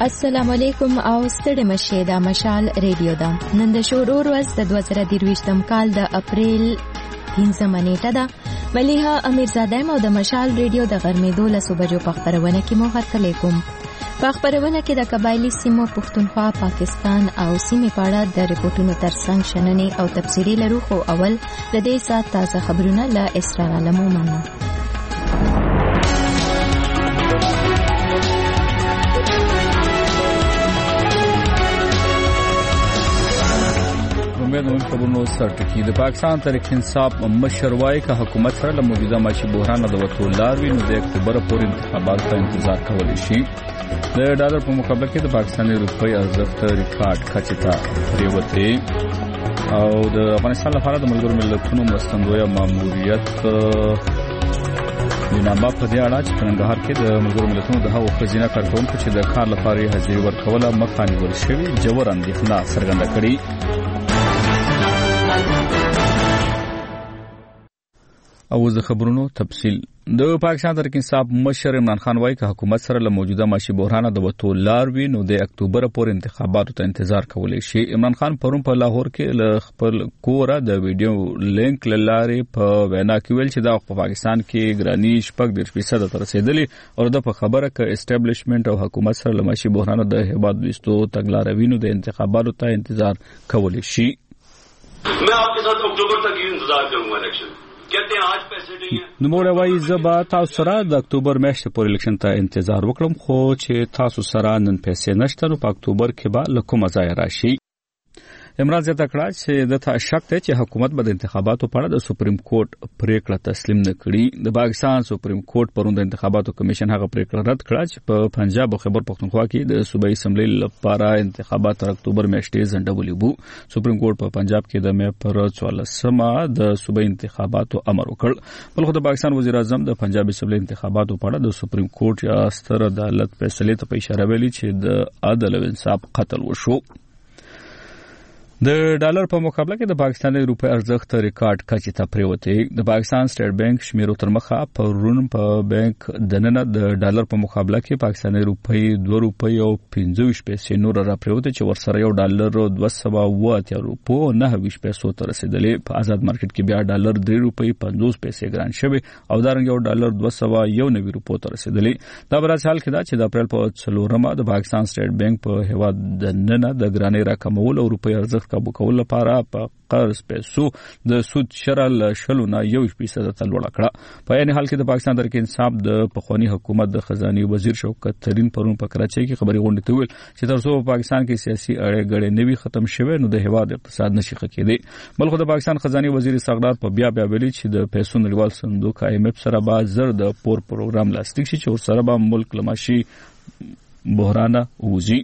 السلام علیکم او ستړي مشه د مشال ریډیو دا نن د شورور ورځ د 2023م کال د اپریل 15 نیټه ده. مليحه امیرزاده مو د مشال ریډیو د غرمې 12 بجو په خبرونه کې مو هرکلی کوم. په خبرونه کې د قبایلی سیمو پښتونخوا، پاکستان او سیمې په اړه د ریپورتونو ترڅنګ شننې او تفصیلي لرو، خو اول د دې سات تازه خبرونه له اسرار علمو منو. د خبرونو سرټکی د پاکستان تحریک انصاف مشر وايي چې حکومت سره له موجوده معاشي بحران د وټو لاروي نو د اکتوبر پورې انتخابات ته انتظار کولی شي. د ډالر په مقابله کې د پاکستاني روپۍ ارزښت ریکارډ کچې ته پریوتی او د افغانستان لپاره د ملګرو ملتونو مرستندویه ماموریت نامه په دې اړه چې ننګرهار کې د ملګرو ملتونو د هغو خزینه کارکونکو چې د کار لپاره حاضري ورکوله مخه نیول شوې جوړ اندېښنه څرګنده کړې. او د خبرونو تفصیل د پاکستان تحریک انصاف مشر عمران خان وايي چې حکومت سره له موجوده معاشي بحران د وټو لاروي نو د اکتوبر پورې انتخاباتو ته انتظار کولی شي. عمران خان پرون په لاهور کې له خپل کوره د ویډیو لینک لارې په وینا کې ویل چې د پاکستان کې ګرانی 40% تر رسیدلې او د په خبره کې اسټابلیشمنت او حکومت سره له معاشي بحران د هیواد وستو تګلاروي نو د انتخاباتو ته انتظار کولی شي. मैं आपके साथ अक्टूबर तक ही इंतजार करूंगा इलेक्शन. कहते हैं आज पैसे नहीं है. نو موږ وایي زبا تاسو سره د اکتوبر میاشتې پورې الیکشن ته انتظار وکړم، خو چې تاسو سره نن پیسې نشته نو په اکتوبر کې به له کومه ځای راشي. عمران زیاته کړه چې د ته شک ته چې حکومت به د انتخاباتو په اړه د سپریم کورټ پریکړه تسلیم نه کړي. د پاکستان سپریم کورټ پرون د انتخاباتو کمیشن هغه پریکړه رد کړه چې په پنجاب او خیبر پختونخوا کې د صوبایي اسمبلی لپاره انتخابات تر اکتوبر میاشتې ځنډولي وو. سپریم کورټ په پنجاب کې د مې پر 14مه د صوبایي انتخاباتو امر وکړ. بلخو د پاکستان وزیر اعظم د پنجاب اسمبلی انتخاباتو په اړه د سپریم کورټ یا ستر عدالت فیصله ته اشاره ویلي چې د عدل او انصاف قتل وشو. د ډالر په مقابله کې د پاکستاني روپۍ ارزښت ریکارډ کچې ته پریوتی. د پاکستان سټیټ بانک شمیرو تر مخه پرون په بانک دننه د ډالر په مقابله کې پاکستاني روپۍ 2 روپۍ او 25 پیسې نور را پریوتی چې ورسره یو ډالر 280 روپو 9 پیسو ته رسیدلې. په آزاد مارکیټ کې بیا ډالر 3 روپۍ 50 پیسې ګران شوی او دارنګ یو ډالر 291 روپو ته رسیدلې. دا برابر حال کې دا چې د اپریل په 4مه د پاکستان سټیټ بانک په هیواد دننه د ګرانۍ راکمول او روپۍ ارزښت کابو کول لپاره په قرض پیسو د سود شرح له 0.1% ته لوړه کړه. په یعنی حال کې د پاکستان تحریک انصاف د پخوانی حکومت د خزانه وزیر شوکت ترین پرون په کراچۍ کې خبري غونډه ته ویل چې تر څو په پاکستان کې سیاسي اړه غړې نوي ختم شوه نو د هیواد اقتصاد نشي خکېدی. بلخو د پاکستان خزانه وزیر ساغدار په بیا ویلي چې د پیسو نړیوال صندوق IMF سره به زر د پور پروګرام لاسلیک شي چې ورسره به ملک لماشي بحران وځي.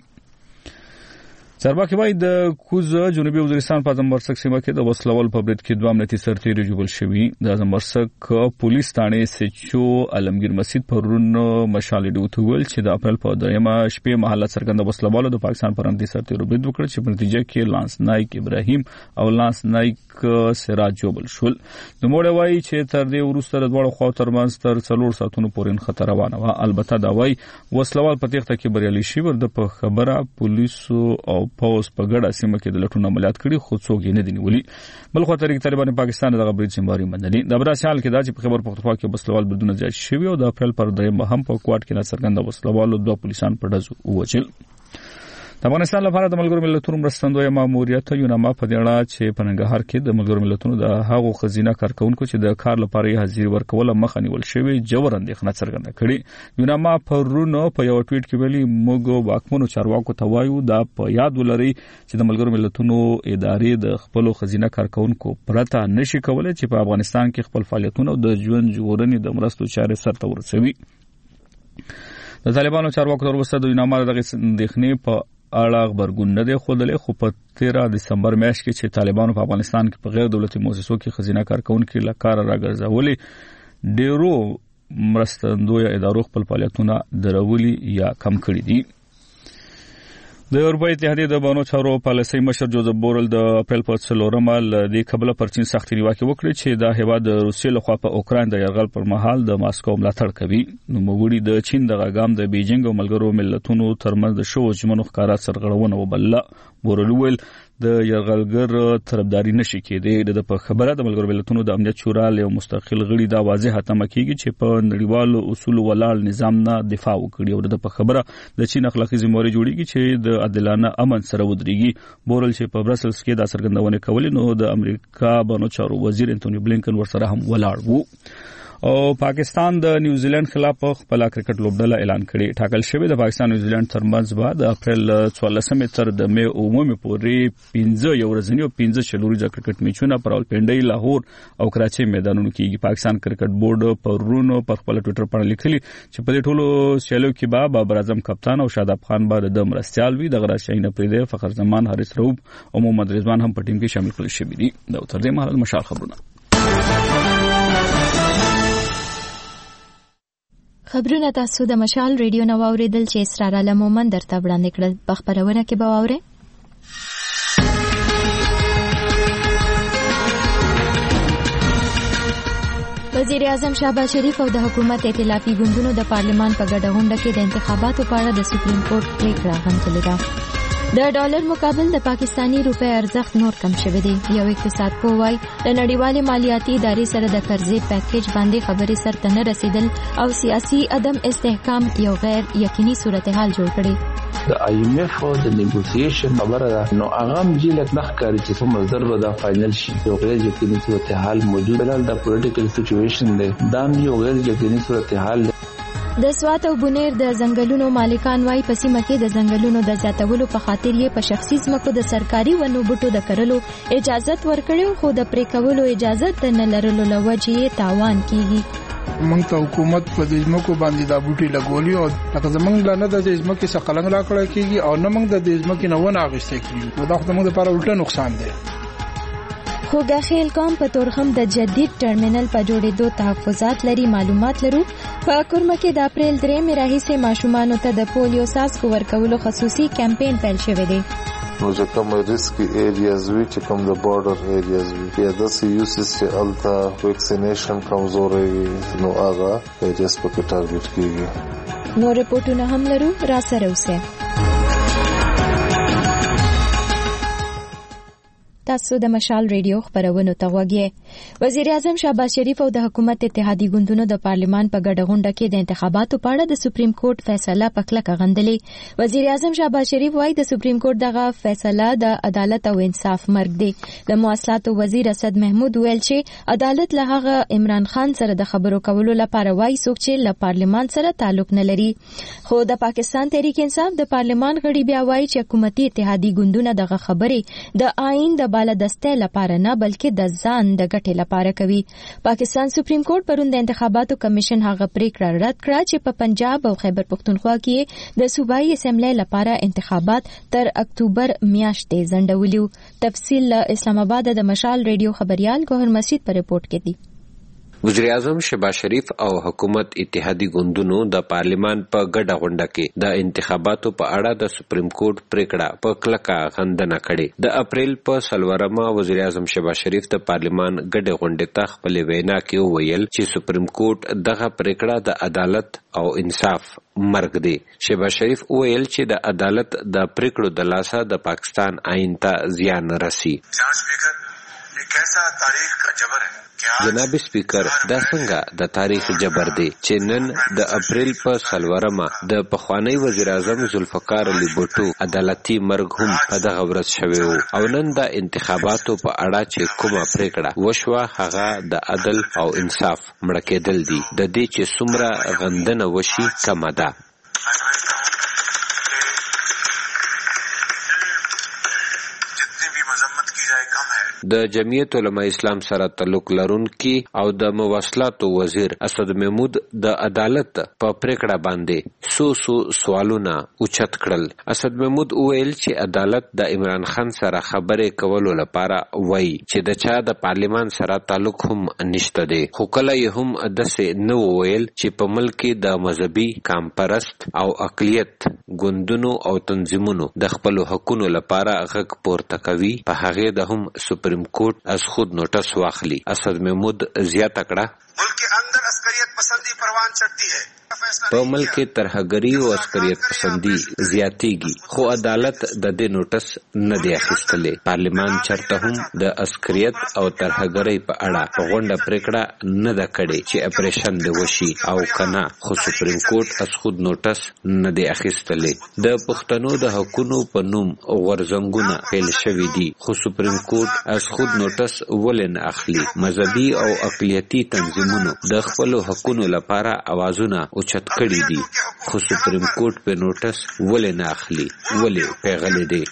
چارواکي وايي د کوز جنوبي وزیرستان په زمبرسک سیمه کې د وسلوال په برید کې 2 امنیتي سرتیري جوړ شوي. د زمبرسک پولیس ثانې سچو علمگیر مسجد پرون مشال ډیوټ ویل چې د اپریل په 2مه شپې محله څرګند وسلوالو د پاکستان پر امنیتي سرتیرو برید وکړ چې په نتیجه کې لانس نایک ابراهیم او لانس نایک سراج جوړ شول. د موړ وايي چې تر دې وروسته د دوه خوا ترمنځ تر 4 ساعتونو پورې خطر روانه و. البته دا وايي وسلوال په تخته کې بریالي شي ورده په خبره پولیسو او پوس په ګډه سیمه کې د لټون عملیات کړي خو څوک یې نه دي نیولي. بل خو تحریک طالبان پاکستان دغه برید ذمہواری منلي. د برابر حال کې دا چې په خبر پختونخوا کې وسلوال بردونه زیات شوي او د اپریل پر 2مه هم په کوټ کې څرګند وسلوالو 2 پولیسان په ډزو ووجل. د افغانستان لپاره د ملګرو ملتونو مرستندویه ماموریت یو نامه په دې اړه چې په ننګرهار کې د ملګرو ملتونو د هغو خزینه کارکونکو چې د کار لپاره حاضري ورکوله مخه نیول شوی جوړ اندېښنه څرګنده کړې. یو نامه پرون په یو ټویټ کې ویلي موږ واکمنو چارواکو ته وایو دا په یاد ولرئ چې د ملګرو ملتونو ادارې د خپل خزینه کارکونکو پرته نشي کولای چې په افغانستان کې خپل فعالیتونه د ژوند ژغورنې د مرستو چارې سرته ورسوي. د طالبانو چارواکو تر اوسه د نامه دغه اندېښنې په اړه خبرګون نه دی خوندلې، خو په 13 دسمبر میاشت کې چې طالبانو په افغانستان کې په غیر دولتي مؤسسو کې خزینه کارکونکو لکار راګرځولې ډیرو مرستندوی ادارو خپل فعالیتونه درولي یا کم کړي دي. د اروپا اتحادیه د بانو چارو پالیسي مشر جوزف بورل د اپریل په 4 د قبله پر چین سختي نیوکه وکړه چې دا هیواد د روسیې لخوا په اوکران د یرغل پر مهال د ماسکو ملاتړ کوي. نو موږ د چین د غاګام د بیجینګ او ملګرو ملتونو ترمنځ د شو ژمنو ښکارا سرغړونه وبله. بورل ویل د یرغلګر طرفداري نشي کېدی. د په خبره د ملګرو ملتونو د امنیت شورا له مستقل غړي دا واضح تمه کیږي چې په نړیوالو اصول ولاړ نظام نه دفاع وکړي او د په خبره د چین اخلاقی ذمہواری جوړیږي چې د عادلانه امن سره ودرېږي. بورل چې په برسلز کې دا څرګندونه کوله نو د امریکا بانو چارو وزیر انټونی بلینکن ورسره هم ولاړ وو. او پاکستان د نیوزیلند خلاف خپل کرکټ لوبډله اعلان کړي. ټاکل شوی د پاکستان نیوزیلند ترمنځ به د اپریل 14 تر د می عمومي پورې 15 یو ورځنی او 15 شلوري کرکټ میچونه پر راولپنډي، لاهور او کراچي میدانونو کېږي. پاکستان کرکټ بورډ پرونو پر خپل ټوئیټر باندې لیکلي چې په دې ټولو سیالو کې به بابر اعظم کپتان او شاداب خان به د مرستيال وي. د غراشین پرې فخر زمان، حارث روب او محمد رضوان هم په ټیم کې شامل کړل شوي دي. دا تر دې مهال مشال خبرونه تاسو د مشال ریډیو نو اوریدل چې اسرار علم مومن درته وړاندې کړل. په خبرونه کې به واورئ وزیر اعظم شهباز شریف او د حکومت ائتلافي ګوندونو د پارلمان په ګډه غونډه کې د انتخاباتو په اړه د سپریم کورټ پریکړه غندلې ده. د ډالر مقابل د پاکستانی روپۍ ارزښت نور کم شوی دی. یو اقتصاد پوه وایي د نړیوالې مالیاتي ادارې سره د قرضې پیکیج باندې خبرې سرته نه رسیدل او سیاسي عدم استحکام یو غیر یقیني صورتحال جوړ کړي. د IMF او د نیګوسییشن خبره ده نو هغه مجلت نخکاری چې څومره ضربه دا فائنل شي. یو غیر یقیني صورتحال موجود بلل د پولیټیکل سچويشن دی. دا یو غیر یقیني صورتحال دی. د سوات او بونیر د ځنګلونو مالکان وايي په سیمه کې د ځنګلونو د زیاتولو په خاطر یې په شخصي ځمکو د سرکاري ونو بوټو د کرلو اجازه ورکړې خو د پرې کولو اجازه نه لرلو لوجې تاوان کیږي. موږ ته حکومت په دې ځمکو باندې د بوټي لګولي او لکه زمونږ لانه د ځمکې څخه قلنګ راکړه کیږي او نه موږ د ځمکې نه ونه اغوستې کیږي. دا خو موږ لپاره الټا نقصان دی. خوګه خیل قوم په تورخم د جدید ټرمینل په جوړېدو تحفظات لري. معلومات لرو په کورمه کې د اپریل 3 راهیسې ماشومانو ته د پولیو څاڅکو ورکولو خصوصي کمپاین پیل شوی دی. نو چې کوم ریسک ایریاز وی چې کوم د بارډر ایریاز وی یا د یوسس چې التا ویکسینیشن کمزورې نو هغه ایریاز په کې ټارګټ کیږي. نو رپورټونه هم لرو، را سره اوسئ. تاسو د مشال ریډیو خبرونه ته وګورئ. وزیر اعظم شهباز شریف او د حکومت اتحادی ګوندونو د پارلمان په ګډه غونډه کې د انتخاباتو په اړه د سپریم کورټ فیصله په کلکه غندلې. وزیر اعظم شهباز شریف وايي د سپریم کورټ دغه فیصله د عدالت او انصاف مرګ دی. د مواصلاتو وزیر اسد محمود ویل چې عدالت له هغه عمران خان سره د خبرو کولو لپاره وايي څوک چې له پارلمان سره تعلق نه لري. خو د پاکستان تحریک انصاف د پارلمان غړي بیا وايي چې حکومتي اتحادی ګوندونه دغه خبرې د آئین د بالادستۍ لپاره نه بلکې د ځان د ګټې لپاره کوي. پاکستان سپریم کورټ پرون د انتخاباتو کمیشن هغه پریکړه رد کړه چې په پنجاب او خیبر پختونخوا کې د صوبایي اسمبلی لپاره انتخابات تر اکتوبر میاشتې ځنډولي. تفصیل اسلام آباد د مشال ریډیو خبريال ګوهر مسجد پر رپورت کې دی. وزیر اعظم شهباز شریف او حکومت اتحادی ګوندونو د پارلمان په ګډه غونډه کې د انتخاباتو په اړه د سپریم کورټ پریکړه په کلکه غندنه کړې. د اپریل په 4 وزیر اعظم شهباز شریف د پارلمان ګډه غونډې ته خپل وینا کې وویل چې سپریم کورټ دغه پریکړه د عدالت او انصاف مرګ دی. شهباز شریف وویل چې د عدالت د پریکړو د لاسه د پاکستان آئین ته زیان رسی. جناب سپیکر، دا څنګه د تاریخ جبر دی چې نن د اپریل په 4 د پخوانی وزیر اعظم ذوالفقار علي بوټو عدالتي مرګ هم په دغه ورځ شوی وو او نن د انتخاباتو په اړه چې کومه پریکړه وشوه هغه د عدل او انصاف مړ کېدل دي. د دې چې څومره غندنه وشي کمه ده. जितनी भी मजम्मत की जाए कम है. د جمعیت علماء اسلام سره تعلق لرونکي او د مواصلاتو وزیر اسد محمود د عدالت په پریکړه باندې سو سوالونه اوچت کړل. اسد محمود وویل چې عدالت د عمران خان سره خبرې کولو لپاره وایي چې د چا د پارلیمان سره تعلق هم نشته دی، خو کله یې هم داسې نه وویل چې په ملک کې د مذهبي کامپرست او اقلیت ګوندونو او تنظیمونو د خپلو حقونو لپاره غږ پورته کوي، په هغې د هم سپریم کورټ از خود نوټس واخلي. اسد محمود زیاته کړه ملک کے اندر عسکریت پسندی پروان چڑھتی ہے، په ملک کې ترهګری او عسکریت پسندي زیاتېږي، خو عدالت د دې نوټس نه دی اخیستلی. پارلیمان چرته هم د عسکریت او ترهګری په اړه غونډه پریکړه نه ده کړې چې اپریشن دی وشي او کنه، خو سپریم کورټ از خود نوټس نه دی اخیستلی. د پښتنو د حقونو په نوم غورځنګونه پیل شوي دي، خو سپریم کورټ از خود نوټس ولې نه اخلي. مذهبي او اقلیتي تنظیمونو د خپلو حقونو لپاره اوازونه اوچت کړي دي، خو سپریم کورټ په نوټس ولې نه اخلي، ولې پیغلې دي.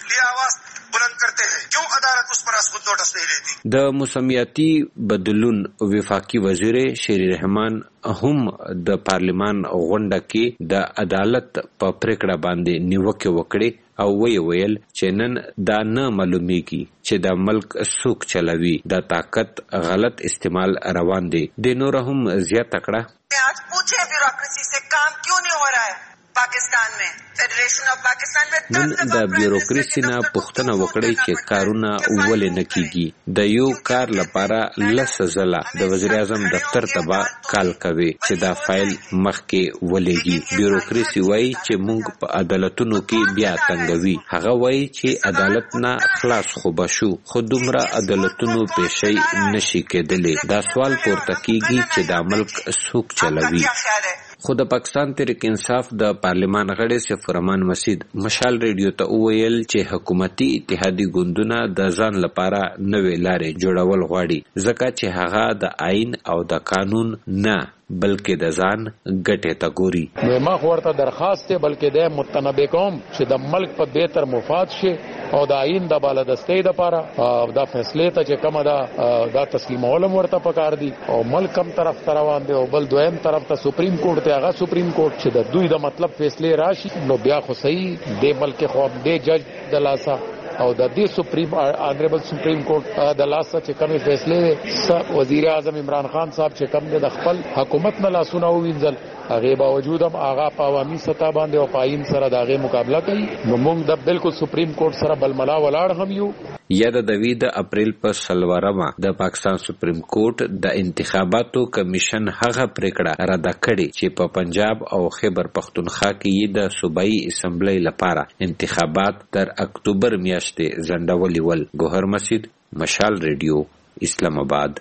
د موسمیاتي بدلون وفاقي وزیر شیری رحمان هم د پارلیمان غونډه کې د عدالت په پریکړه باندې نیوکه وکړي او ویل چې نن دا نه معلومیږي چې د ملک څوک چلوي، د طاقت غلط استعمال روان دی. د نور هم زیاته کړه آج پوچھے بیوروکریسی سے کام کیوں نہیں ہو رہا ہے پاکستان میں، فیڈریشن آف پاکستان میں نن د بیوروکریسی نه پوښتنه وکړئ چې کارونه ولې نه کیږي. د یو کار لپاره لس ځله د وزیر اعظم دفتر ته به کال کوي چې دا فایل مخکې ولېږي. بیوروکریسی وایي چې موږ په عدالتونو کې بیا تنګوي، هغه وایي چې عدالت نه خلاص خو بشو، خو دومره عدالتونو پیشي نشي کېدلی. دا سوال پورته کیږي چې دا ملک څوک چلوي. خو د پاکستان تحریک انصاف د پارلیمان غړي سفر امان مسید مشال ریډیو ته وویل چې حکومتي اتحادی ګوندونه د ځان لپاره نوې لارې جوړول غواړي، ځکه چې هغه د آئین او د قانون نه بلکې د ځان ګټې ته ګوري. ما ورته درخواست دی بلکې د متنبه کوم چې د ملک په بهتر مفاد شي او د آئین د بالادستۍ لپاره دا فیصله ته چې کومه دا تسلیمول ورته پکار دي او ملک هم طرف روان دی او بل دویم طرف ته سپریم کورټ ته هغه سپریم کورټ چې د دوی د مطلب فیصله راشي نو بیا خو صحیح د ملک خو د جج د لاسه او د دې سپریم آنریبل سپریم کورټ د لاسه چې کومه فیصله وزیر اعظم عمران خان صاحب چې کوم د خپل حکومت نه لاسونه وینځل، هغه باوجود هم هغه په عوامي سطح باندې او پاین سره د هغه مقابله کوي. نو موږ د بالکل سپریم کورټ سره بلملا ولاړ هم یو. یا د دوی د اپریل په سلوارمه د پاکستان سپریم کورټ د انتخاباتو کمیشن هغه پریکړه رد کړې چې په پنجاب او خیبر پختونخوا کې د صوبایي اسمبلی لپاره انتخابات تر اکتوبر میاشتې ځنډولي ول. ګوهر مسید، مشال ریډیو، اسلام آباد.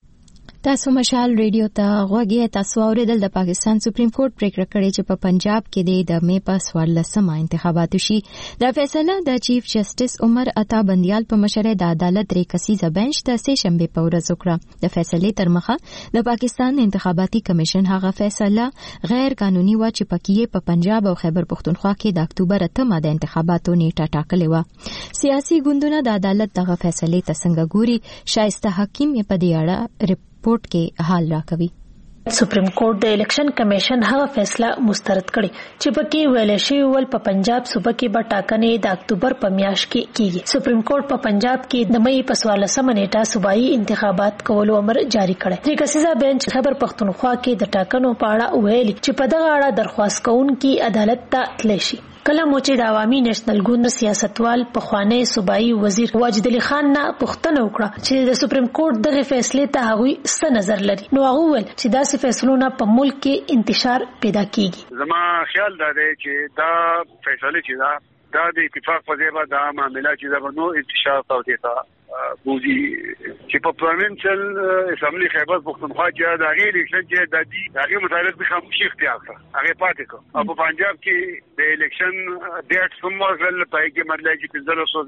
تاسو مشال ریډیو ته غوږی تاسو اوریدل. د پاکستان سپریم کورټ پریکړه کړې چې په پنجاب کې د می په 14مه انتخابات شي. د فیصله د چیف جسټس عمر عطا بندیال په مشرۍ د عدالت درې کسیزه بنچ د سه شنبه په ورځ وکړه. د فیصلې تر مخه د پاکستان انتخاباتي کمیشن هغه فیصله غیر قانوني و چې پکې په پنجاب او خیبر پختونخوا کې د اکتوبر 8 د انتخاباتو نیټه ټاکلې و. سیاسي ګوندونه د عدالت دغه فیصلې ته څنګه ګوري؟ شایسته حکیم په دې اړه رپورټ کې حال راکوي. سپریم کورټ د الیکشن کمیشن هغه فیصله مسترد کړي چې پکې ویل شوی ول په پنجاب صوبه کې به ټاکنې د اکتوبر په میاشت کې کیږي. سپریم کورټ په پنجاب کې د مئی په 14مه نیټه صوبایي انتخابات کولو امر جاری کړی. د کسیزه بنچ خیبر پختونخوا کې د ټاکنو په اړه ویلي چې په دغه اړه درخواست کوونکي عدالت ته تللی شي. کله مو چې د عوامي نېشنل ګوند سیاستوال پخوانی صوبایي وزیر واجد علي خان نه پوښتنه وکړه چې د سپریم کورټ دغه فیصلې ته هغوی څه نظر لري، نو هغه وویل چې داسې فیصلونه په ملک کې انتشار پیدا کیږي. زما خیال دا دی چې دا فیصله چې دا د اتفاق په ځای به دا معاملات چې دا نو انتشار توګه بوزي چې په پارلیمنټل اسمبلی خیبر پختونخوا کې د هغې الیکشن چې د هغې متعلق به خاموشي اختیار کړه، هغې پاتې کړه. او په پنجاب کې د الیکشن ډیټ هم ورغلل، په هغې کې مطلب چې 1500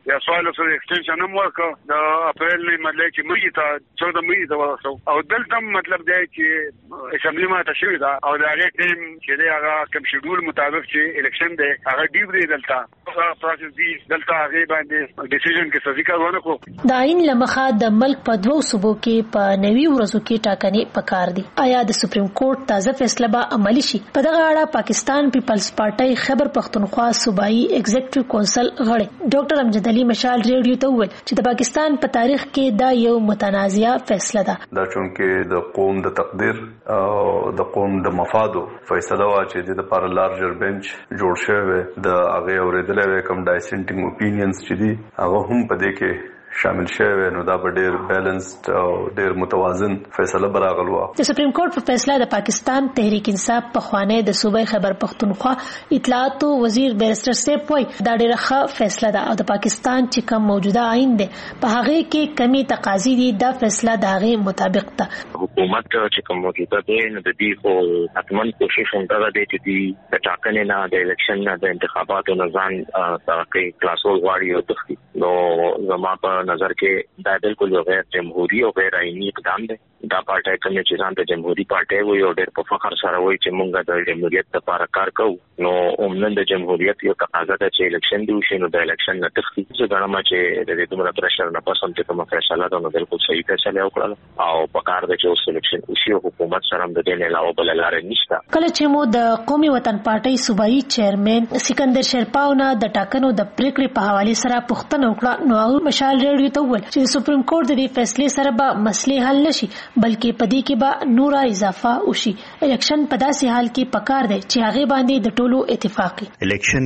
یا سوال سره ایکسټنشن هم ورکړ د اپریل نه مطلب چې مې ته 14 مې ته ورسو او دلته مطلب دی چې اسمبلی ما ته شوی دا او دا هغه ټیم چې هغه کوم شیډول مطابق چې الیکشن دی هغه ډیب دی دلته پروسس دی دلته هغه باندې ډیسیژن کې څه ذکر ونه کو د عین لمخه د ملک په دوو صوبو کې په 90 ورځو کې ټاکنې پکار دي. آیا د سپریم کورټ تازه فیصله به عملی شي؟ په دغه اړه پاکستان پیپلز پارټي خیبر پختونخوا صوبایي ایگزیکټیو کونسل غړي ډاکټر امجد علي مشال ریډیو ته وویل چې د پاکستان په تاریخ کې دا یو متنازعه فیصله ده. دا چونکه د قوم د تقدیر او د قوم د مفادو فیصله وا چې د لپاره لارجر بنچ جوړ شوی د هغه اوریدلې کوم ډایسنټینګ اوپینینز چې دي هغه هم په دې کې شامل شوی نو دا به ډیر بیلنسډ او ډیر متوازن فیصله براغلوا. د سپریم کورټ په فیصله د پاکستان تحریک انصاف په خوانه د صوبای خیبر پختونخوا اطلاعات وزیر بیرستر سیپ وای دا ډیره ښه فیصله ده او د پاکستان چې کوم موجوده آئین دی په هغه کې کمی تقاضی دي دا فیصله د هغه مطابق ده. حکومت چې کوم موجوده دی نو د دې خو حتمن کوشش هم دی چې د ټاکنې نه د الیکشن نه د انتخاباتو نه ځان ترقی کلاسول غواړي او تختی نو زما په نظر کې دا بالکل یو غیر جمهوریت او غیر آئینی اقدام دی. دا پارټي کوم چې ځان ته جمهوریت پارټي وي او ډېر په فخر سره وایي چې موږ د جمهوریت لپاره کار کوو نو عموما د جمهوریت یو تقاضا ده چې الیکشن دی وشي نو د الیکشن نه تختی څه غواړم چې د دې دومره پرشر نه پسند چې کومه فیصله ده نو بالکل صحیح فیصله وکړه او په کار ده چې اوس الیکشن وشي او حکومت سره هم د دې نه علاوه بل لارې نشته. کله چې مو د قومي وطن پارټي صوبایي چیرمن سکندر شیرپاونه د ټاکنو د پریکړې په حواله سره پوښتنه وکړه نو مشال ریډیو ته وویل چې سپریم کورټ د دې فیصلې سره به مسلې حل نشي بلکې په دې کې به نورا اضافه وشي. الیکشن په داسې حال کې پکار دی چې هغه باندې د ټولو اتفاقی الیکشن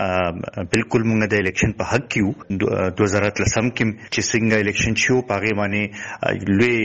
بالکل موږ د الیکشن په حق کیو 2013 کې چې څنګه الیکشن شو پاغه باندې لوی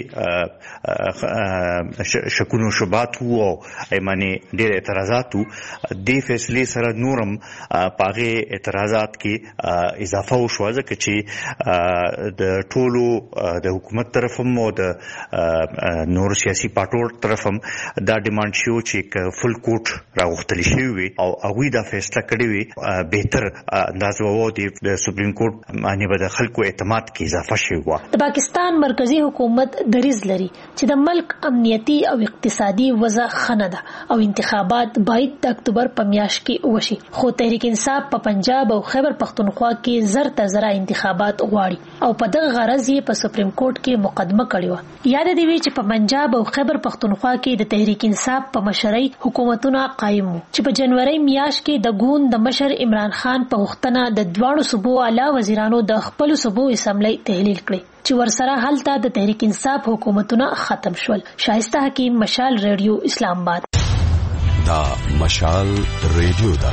شکونو شوبات وو ایمانه ډېر اعتراضات وو د فیصلې سره نورم پاغه اعتراضات کې اضافه وشو ځکه چې د ټولو د حکومت طرفم او د نور سیاسي پارټو طرفم دا ډیماند شو چې فل کوټ راغختلی شي وي او هغه دا فیصله کړی وي بهتر انداز وو د سپریم کورټ باندې به د خلکو اعتماد کې اضافه شي وو. د پاکستان مرکزی حکومت دریز لري چې د ملک امنیتي او اقتصادي وضع خنه ده او انتخابات باید د اکتوبر په میاشت کې وشي خو تحریک انصاف په پنجاب او خیبر پختونخوا کې زر تر زر انتخابات غواړي او په دغه غرض یې په سپریم کورټ کې مقدمه کړې و. یاد دی چې په پنجاب او خیبر پختونخوا کې د تحریک انصاف په مشرۍ حکومتونه قائم وو چې په جنوري میاشت کې د ګوند د مشر عمران خان په غوښتنه د دواړو صوبو اعلی وزیرانو د خپل صوبو اسمبلی تحلیل کړي چې ورسره هلته د تحریک انصاف حکومتونه ختم شول. شایسته حکیم مشال ریډیو اسلام آباد. دا مشال ریډیو دا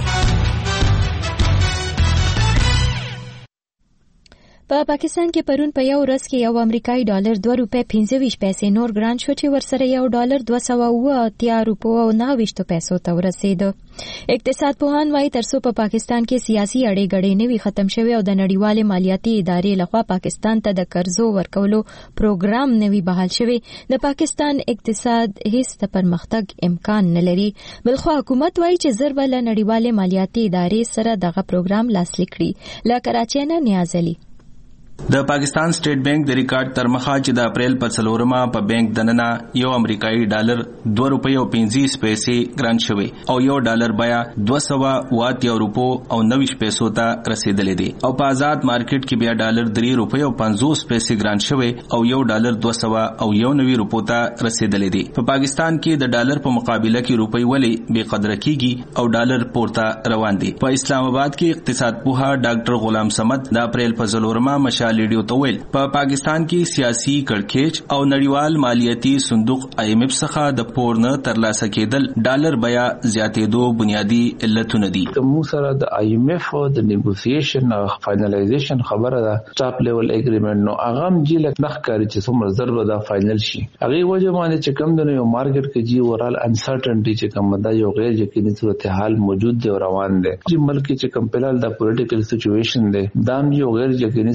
په پاکستان کې پرون په یو ورځ کې یو امریکایي ډالر 2 روپۍ 25 پیسې نور ګران شو چې ورسره یو ډالر 280 روپۍ او 90 پیسو ته ورسید. اقتصاد پوهان وايي ترڅو په پاکستان کې سیاسي اړې غړې نه وي ختم شوی او د نړیوالې مالیاتي ادارې لخوا پاکستان ته د قرضو ورکولو پروګرام نه وي بحال شوی د پاکستان اقتصاد هیڅ د پرمختګ امکان نه لري. بلخو حکومت وايي چې زر بل نړیوالې مالیاتي ادارې سره دغه پروګرام لاسلیک کړي. لا کراچۍ نه نیاز علي. د پاکستان سټیټ بانک د ریکارډ تر مخه چې د اپریل په 4 په بانک دننه یو امریکایي ډالر 2 روپۍ او 50 پیسې ګران شوی او یو ډالر بیا 280 روپۍ او 90 پیسو ته رسیدلې دي او په آزاد مارکیټ کې بیا ډالر 3 روپۍ او 50 پیسې ګران شوی او یو ډالر 290 روپۍ ته رسیدلې دي. په پاکستان کې د ډالر په مقابله کې روپۍ ولې بې قدر کیږي او ډالر پورته روان دي. په اسلام آباد کې اقتصاد پوها ډاکټر غلام سمد د اپریل په 4 مشال لیډیو تویل په پاکستان کې سیاسي کړکېچ او نړیوال مالیاتي صندوق IMF څخه د پورنه ترلاسه کېدل ډالر بیا زیاتېدو بنیادی علتونه دي. موږ سره د IMF او د نیګوسییشن او فائنلایزیشن خبره ده ټاپ لیول اګریمنت نو هغه هم جې لک نخکاری چې څومره ضرب ده فائنل شي هغه وجه باندې چې کم د یو مارکیټ کې جی اورال انسرټنټی چې کوم ده یو غیر یقیني صورتحال موجود دی او روان دی چې ملک چې کم په لال د پولیټیکل سچويشن دی دا یو غیر یقیني صورتحال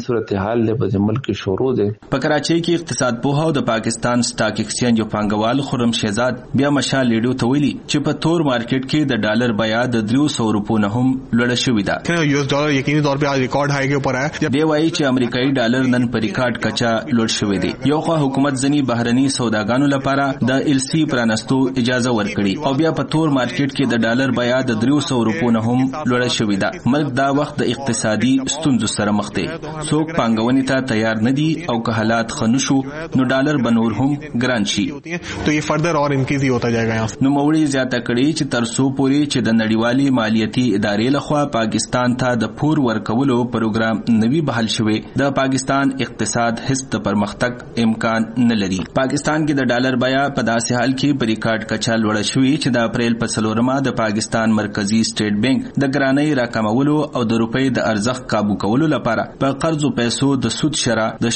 ارتحال له په ملک شروع ده. په کراچۍ کې اقتصاد پوها او د پاکستان سٹاک ایکسچینج پانګوال خرم شهزاد بیا مشال لیډیو ته ویلي چې په تور مارکیټ کې د ډالر بیا د 300 روپو نه هم لوړ شوې ده. US ډالر یقیني طور په ریکارډ هاي کې اوپر ہے. دی وایي چې امریکایي ډالر نن په ریکارډ کچا لوړ شوې دي. یو خو حکومت ځنی بهرني سوداګانو لپاره د LC پرانستو اجازه ورکړي او بیا په تور مارکیټ کې د ډالر بیا د 300 روپو نه هم لوړ شوې ده. ملک دا وخت د اقتصادي ستونزو سره مخ دی. څوک پانګونې ته تیار نه دي او که حالات خنشو نو ډالر بنور هم ګران شي. تو یہ فردر اور انکریز ہی ہوتا جائے گا. نو موړي زیاته کړي چې تر څو پورې چې د نړیوالي مالیاتي ادارې لخوا پاکستان ته د پور ورکولو پروګرام نوي بحال شوی د پاکستان اقتصاد هیڅ د پرمختګ امکان نه لري. پاکستان کې د ډالر بیا په داسې حال کې په ریکارډ کچا لوړ شوی چې د اپریل په 4 د پاکستان مرکزی سټیټ بانک د ګرانۍ راکمولو او د روپۍ د ارزښت قابو کولو لپاره په قرضو پیسو د سود شرح د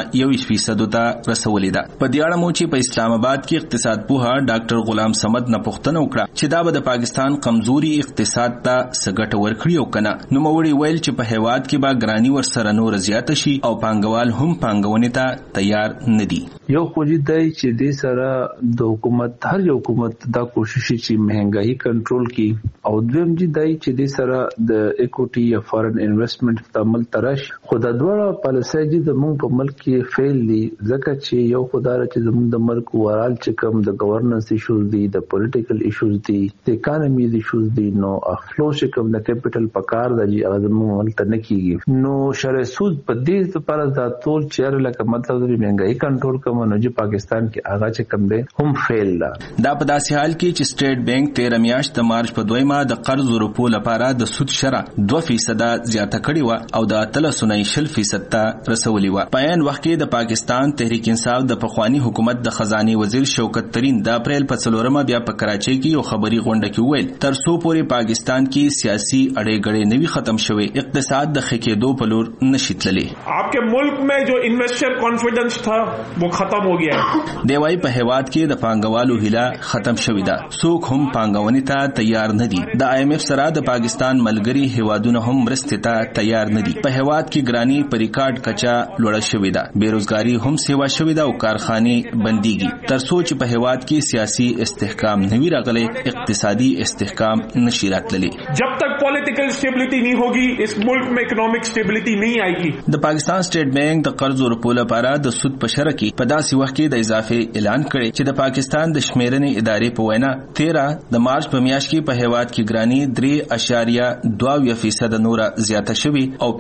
0.1% ته رسولې ده. په دې اړه مو چې په اسلام آباد کې اقتصاد پوها ډاکټر غلام سمد نه پوښتنه وکړه چې دا به د پاکستان کمزوري اقتصاد ته سګټ ورکړي او کنه. نو موړي ویل چې په هیواد کې به ګرانی ورسره نور زیات شي او پانګوال هم پانګونې ته تیار نه دي. یو خوځي دی چې د سره د حکومت هر یو حکومت دا کوشش چې مهنګايي کنټرول کړي او دویم دی چې د سره د اکوټي یا فارن انویسټمنټ تعامل ترش خدای دوه پالیسي د موږ په ملک کې فیل دي ځکه چې یو خدای چې زموږ د ملک ورال چې کوم د گورننس ایشوز دي د پولیټیکل ایشوز دي د اکانومیز ایشوز دي نو افلو چې کوم د کیپټل پکار د زموږ ملک نه کیږي نو شرع سود په دې لپاره د ټول چیر لکه مطلب د مهنګايي کنټرول کوم نو چې پاکستان کې هغه چې کوم دی هم فیل ده. دا په داسې حال کې چې سټیټ بانک 13 میاشت د مارچ په 2 د قرض روپو لپاره د سود شرح 2% زیاته کړې و او د 3.0% ته رسولې و. په عین وخت کې د پاکستان تحریک انصاف د پخوانی حکومت د خزانه وزیر شوکت ترین د اپریل په 4 بیا په کراچۍ کې یو خبري غونډه کې ویل تر څو پورې پاکستان کې سیاسي اړې غړې نوي ختم شوي اقتصاد د خکېدو په لور نشي تللی. آپ کے ملک میں جو انویسٹر کانفیڈنس تھا وہ ختم ہو گیا ہے. دیوای په هیواد کې د پانګوالو هیله ختم شوې ده. څوک هم پانګونې ته تیار نه دي. د IMF سره د پاکستان ملګری هیوادونه هم مرستې ته تیار نه دي. په هیواد کې ګرانی په ریکارډ کچا لوړه شوې ده. بیروزګاری هم سیوا شوې ده او کارخانه بنديږي. تر څو چې په هیواد کې سیاسي استحکام نوي راغلي اقتصادي استحکام نشي راتللی. جب تک پولیټیکل سټیبلیټی نه ہوگی اس ملک میں اکنامک سټیبلیټی نه آئیگی. د پاکستان سټیټ بانک د قرض ورکولو لپاره د سود په شرح کې په داسې وخت کې د اضافه اعلان کړي چې د پاکستان د شمیرنې ادارې په وینا 13 د مارچ په میاشت کې په هیواد کې ګرانی 3.2% نور زیاته شوي او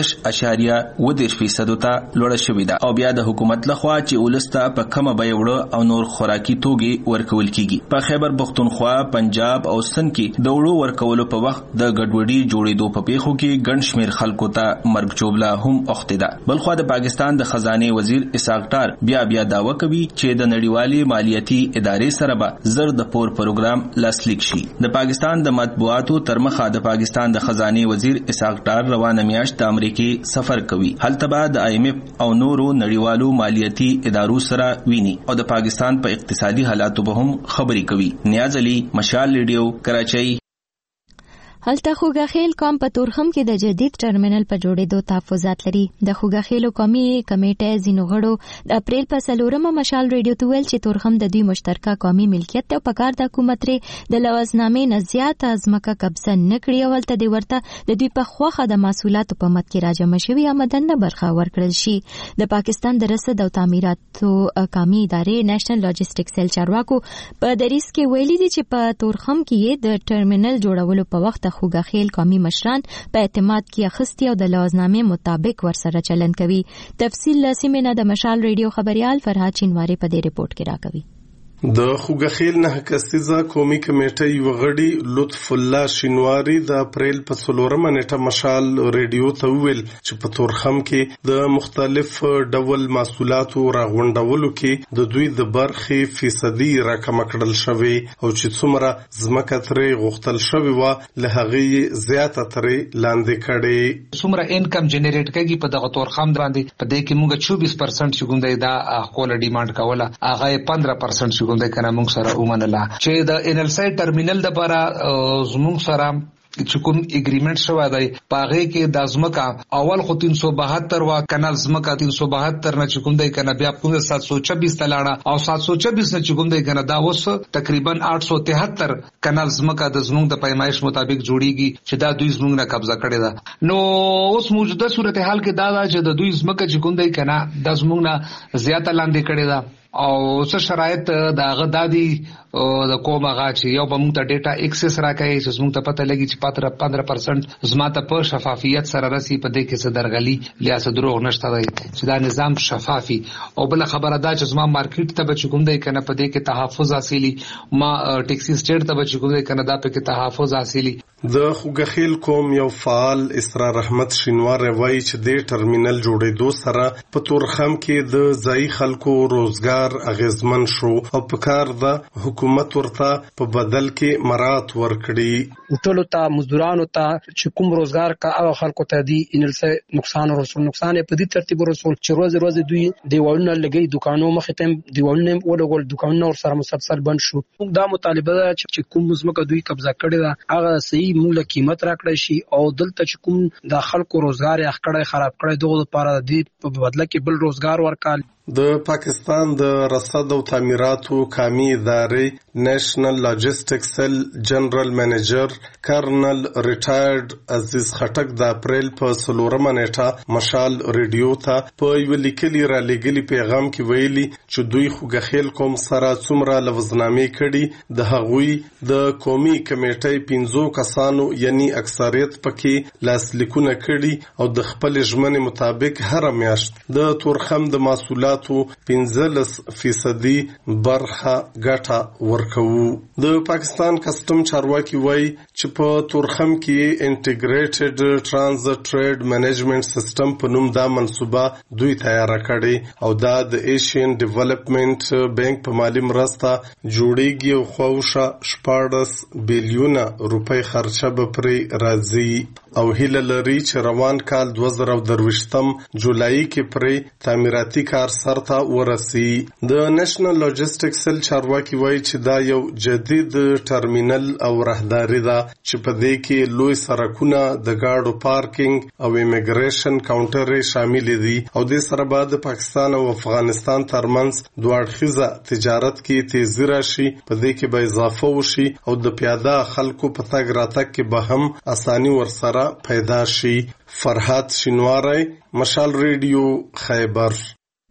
15.1% ته لوړه شوې ده او بیا د حکومت لخوا چې ولسته په کمه بیه وړه او نور خوراکي توګي ورکول کیږي. په خیبر پختونخوا، پنجاب او سند کې د وړو ورکولو په وخت د ګډوډي جوړېدو په پیښو کې ګڼ شمیر خلکو ته مرګ جوړه هم اوخته ده. بلخو د پاکستان د خزانه وزیر اسحاق ډار بیا دعوه کوي چې د نړیوالي مالیاتي ادارې سره به زر د پور پروګرام لاسلیک شي. د پاکستان د مطبوعاتو ترمخه د پاکستان د خزانه وزیر اسحاق ډار روانه میاشت د امریکای سفر کوي. هلته به د IMF او نورو نړیوالو مالیاتي ادارو سره ویني او د پاکستان په اقتصادي حالاتو به هم خبري کوي. نیاز علي، مشال ریډیو، کراچۍ. هلته خوګاخیل قوم په تورخم کې د جدید ټرمینل په جوړېدو تحفظات لري. د خوګاخیلو قومي کمیټې ځینو غړو د اپریل په 4 مشال ریډیو ته ویل چې تورخم د دوی مشترکه قومي ملکیت ته پکار د حکومت لري د لوازنامې نه زیاته ځمکه قبضه نه کړي او هلته د ورته د دوی په خوخه د محصولاتو په مد کې راجمع شوي آمدن نه برخه ورکړل شي. د پاکستان د رسد او تعمیراتو قومي ادارې نېشنل لاجستیک سیل چارواکو په دریس کې ویلي دي چې په تورخم کې د ټرمینل جوړولو په وخت خوګاخیل قومي مشران په اعتماد کې اخیستي او د لوازنامې مطابق ورسره چلند کوي. تفصیل لاسمه د مشال ریډیو خبريال فرهاد چینواری په دې رپورت کې راکوي. د خوګاخیل نه کسیزه قومي کمیټې یو غړي لطف الله شینواری د اپریل په 4 نیټه مشال ریډیو ته ویل چې په تورخم کې د مختلف ډول محصولاتو راغونډولو کې د دوی د برخې فیصدي راکم کړل شوی او چې څومره ځمکه ترې غوښتل شوی و له هغه زیاته ترې لاندې کړي. څومره انکم جنریټ کوي په دغه تورخم باندې په دې کې موږ 24% چې ګوندې دا خپل ډیماند کوله هغه 15% څنګه کنه موږ سره ومنله چې د انل سای ټرمینل د لپاره زموږ سره چې کوم اګریمنت شوی دی پاغه کې د ازمکا اول خو 372 وا کنال ازمکا 372 نه چې کوم دی کنه بیا کوم 726 تلاړه او 726 نه چې کوم دی کنه دا اوس تقریبا 873 کنال ازمکا د زموږ د پیمایش مطابق جوړیږي چې دا دوی زموږ نه قبضه کړی دا نو اوس موجوده صورتحال کې دا چې د دوی زمکه چې کوم دی کنه د زموږ نه زیاته لاندې کړی دا او څه شرایط دا غدادي د کومه غاچي یو به موږ ته ډیټا ایکسس راکړي چې موږ ته پته لګي چې 15% زماته په شفافیت سره راسي په دې کې څه درغلي یا څه دروغ نشته دی چې دا نظام شفافي او بل خبره دا چې زما مارکیټ ته به کوم دی کنه په دې کې تحفظ حاصلي ما ټیکسي سټیټ ته به کوم دی کنه دا په کې تحفظ حاصلي د خوګخیل کوم یو فعال اسرار احمد شینوار وایي چې د ټرمینل جوړېدو سره په تورخم کې د ځای خلکو روزګار اغیزمن شو او په کار د حکومت ورته په بدل کې مرات ورکړي ټولو ته مزدورانو ته چې کوم روزګار کا او خلکو ته دی انلسه نقصان په دې ترتیب رسول چې روز دوی دیوالونه لګي دکانو مخې ته دیوالونه ولګول دکانونه ور سره مسلسل بند شو دا مطالبه ده چې کوم مزمکه دوی قبضه کړي دا هغه صحیح موږ قیمت راکړی شي او دلته چې کوم د خلکو روزګار یې خړای خراب کړی دغه لپاره د په بدله کې بل روزګار ورکړي د پاکستان د رصد او تعمیراتو قومي ادارې نېشنل لاجستیک سیل جنرال منیجر کرنل ریټایرډ عزیز خټک د اپریل په 4 نیټه مشال ریډیو ته په یو لیکلي را لګلي پیغام کې ویلي چې دوی خوګخیل قوم سره څومره لوزنامې کړي د هغوی د قومي کمیټې 15 کسانو یعنی اکثریت پکې لاسلیکونه کړي او د خپل ژمنې مطابق هر میاشت د تورخم د مسؤلات 15% برخه ګټه ورکوي د پاکستان کسٹم چارواکي وایي چې په تورخم کې انټیګریټډ ټرانزټ ټریډ منیجمنت سیستم په نوم دا منصوبه دوی تیار کړي او دا د ایشین ډیولپمنٹ بانک په مالی مرسته جوړیږي او خوښه 14 بلیون روپۍ خرچه به پرې راځي او هیله لري چې روان کال 2023 جولای کې پرې تعمیراتي کار سرته ورسي د نېشنل لاجستیک سیل چارواکي وایي چې دا یو جدید ټرمینل او راهداري ده چې په دې کې لوی سرکونه د گاډو پارکینګ او ایمیګریشن کاونټر شامل دي او د سره بعد پاکستان او افغانستان ترمنځ دوه اړخیزه تجارت کې تیزی راشي په دې کې به اضافه وشي او د پیاده خلکو په تګ راتګ کې به هم اساني ورسره پیدا شي فرحات شینواری مشال ریډیو خیبر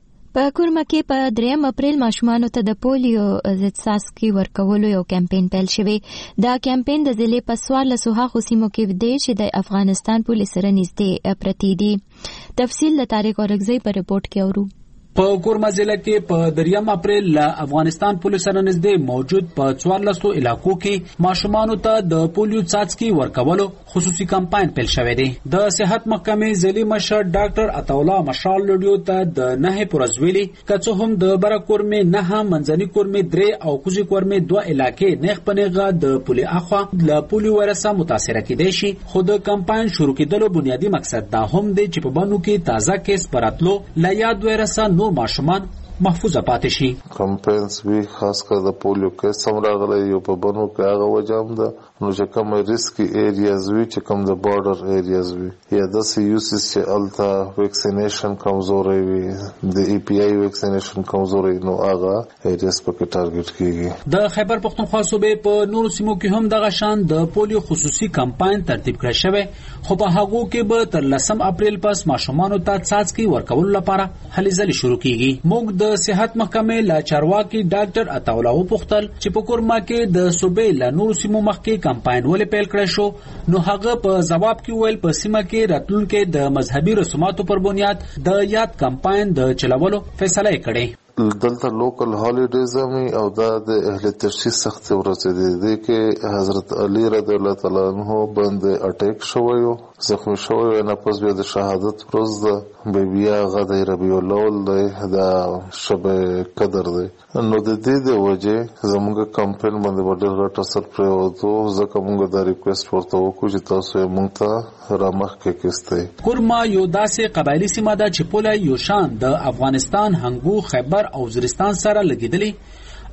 په کورما کې په 3 اپریل ماشومانو ته د پولیو ضد څاڅکي ورکولو یو کمپاین پیل شوی دا کمپاین د ضلع په 14 خصوصیمو کې دی چې د افغانستان پولیس سره نږدې پرتی دي تفصیل د طارق اورغزی په رپورت کې اورو په کورما ضلع کې په 3 اپریل له افغانستان پولیس سره نږدې موجود په 14 علاقو کې ماشومانو ته د پولیو څاڅکي ورکولو خصوصي کمپاین پیل شوی دی د صحت محکمې ضلعي مشر ډاکټر عطاالله مشال لډیو ته د 9 پرزویلي کڅو هم د برکورمې 9 منځني کورمې 3 او کوزي کورمې 2 علاقې نه خپنهغه د پولیو اخوا له پولیو وایرس متاثر کېدې شي خو د کمپاین شروع کېدلو بنیادی مقصد دا هم دی چې په بانو کې تازه کیس پراتلو لا یاد وایرس ماشومان محفوظ پاتې شي کمپاینز وی خاص کر د پولیو کې سمراغله یو په بنو کې هغه وجام ده نو چې کوم ریسکی ایریاز وی چې کوم د بارډر ایریاز وی یا د یوسس چې التا ویکسینیشن کمزوري وی د ای پی آی ویکسینیشن کمزوري نو هغه ایریاز په ټارګټ کیږي د خیبر پختونخوا صوبې په نورو سیمو کې هم دغه شان د پولیو خصوصي کمپاین ترتیب کړی شوی خو په هغه کې به تر 10 اپریل پس ماشومانو ته څاڅکي ورکول لپاره هلې ځلې شروع کیږي موږ د صحت محکمې لا چارواکي ډاکټر عطاالله پختل چې په کورما کې د صوبې لا نور سیمو مخکې کمپاین ولې پیل کړی شو نو هغه په جواب کې ویل په سیمه کې راتلونکو د مذهبي رسوماتو پر بنیاد د یاد کمپاین د چلولو فیصله کړې دلته لوکل هالیډیز او دا د اهل تشخیص سخت ورځې دي کې حضرت علی رضی الله تعالی عنہ باندې اٹیک شوی زخمی شوی نه پس بیا د شهادت پروز د بیا غدای ربیع الاول د شب قدر دی نو د دې د وجه زموږ کمپاین باندې ډېر غټ اثر پروتو ځکه موږ د ریکوست ورته وکړو چې تاسو یې موږ ته رامخ کې کېسته کورما یو داسې قبایلی سیمه ده چې پوله یو شان د افغانستان هنګو خیبر او وزیرستان سره لګیدلی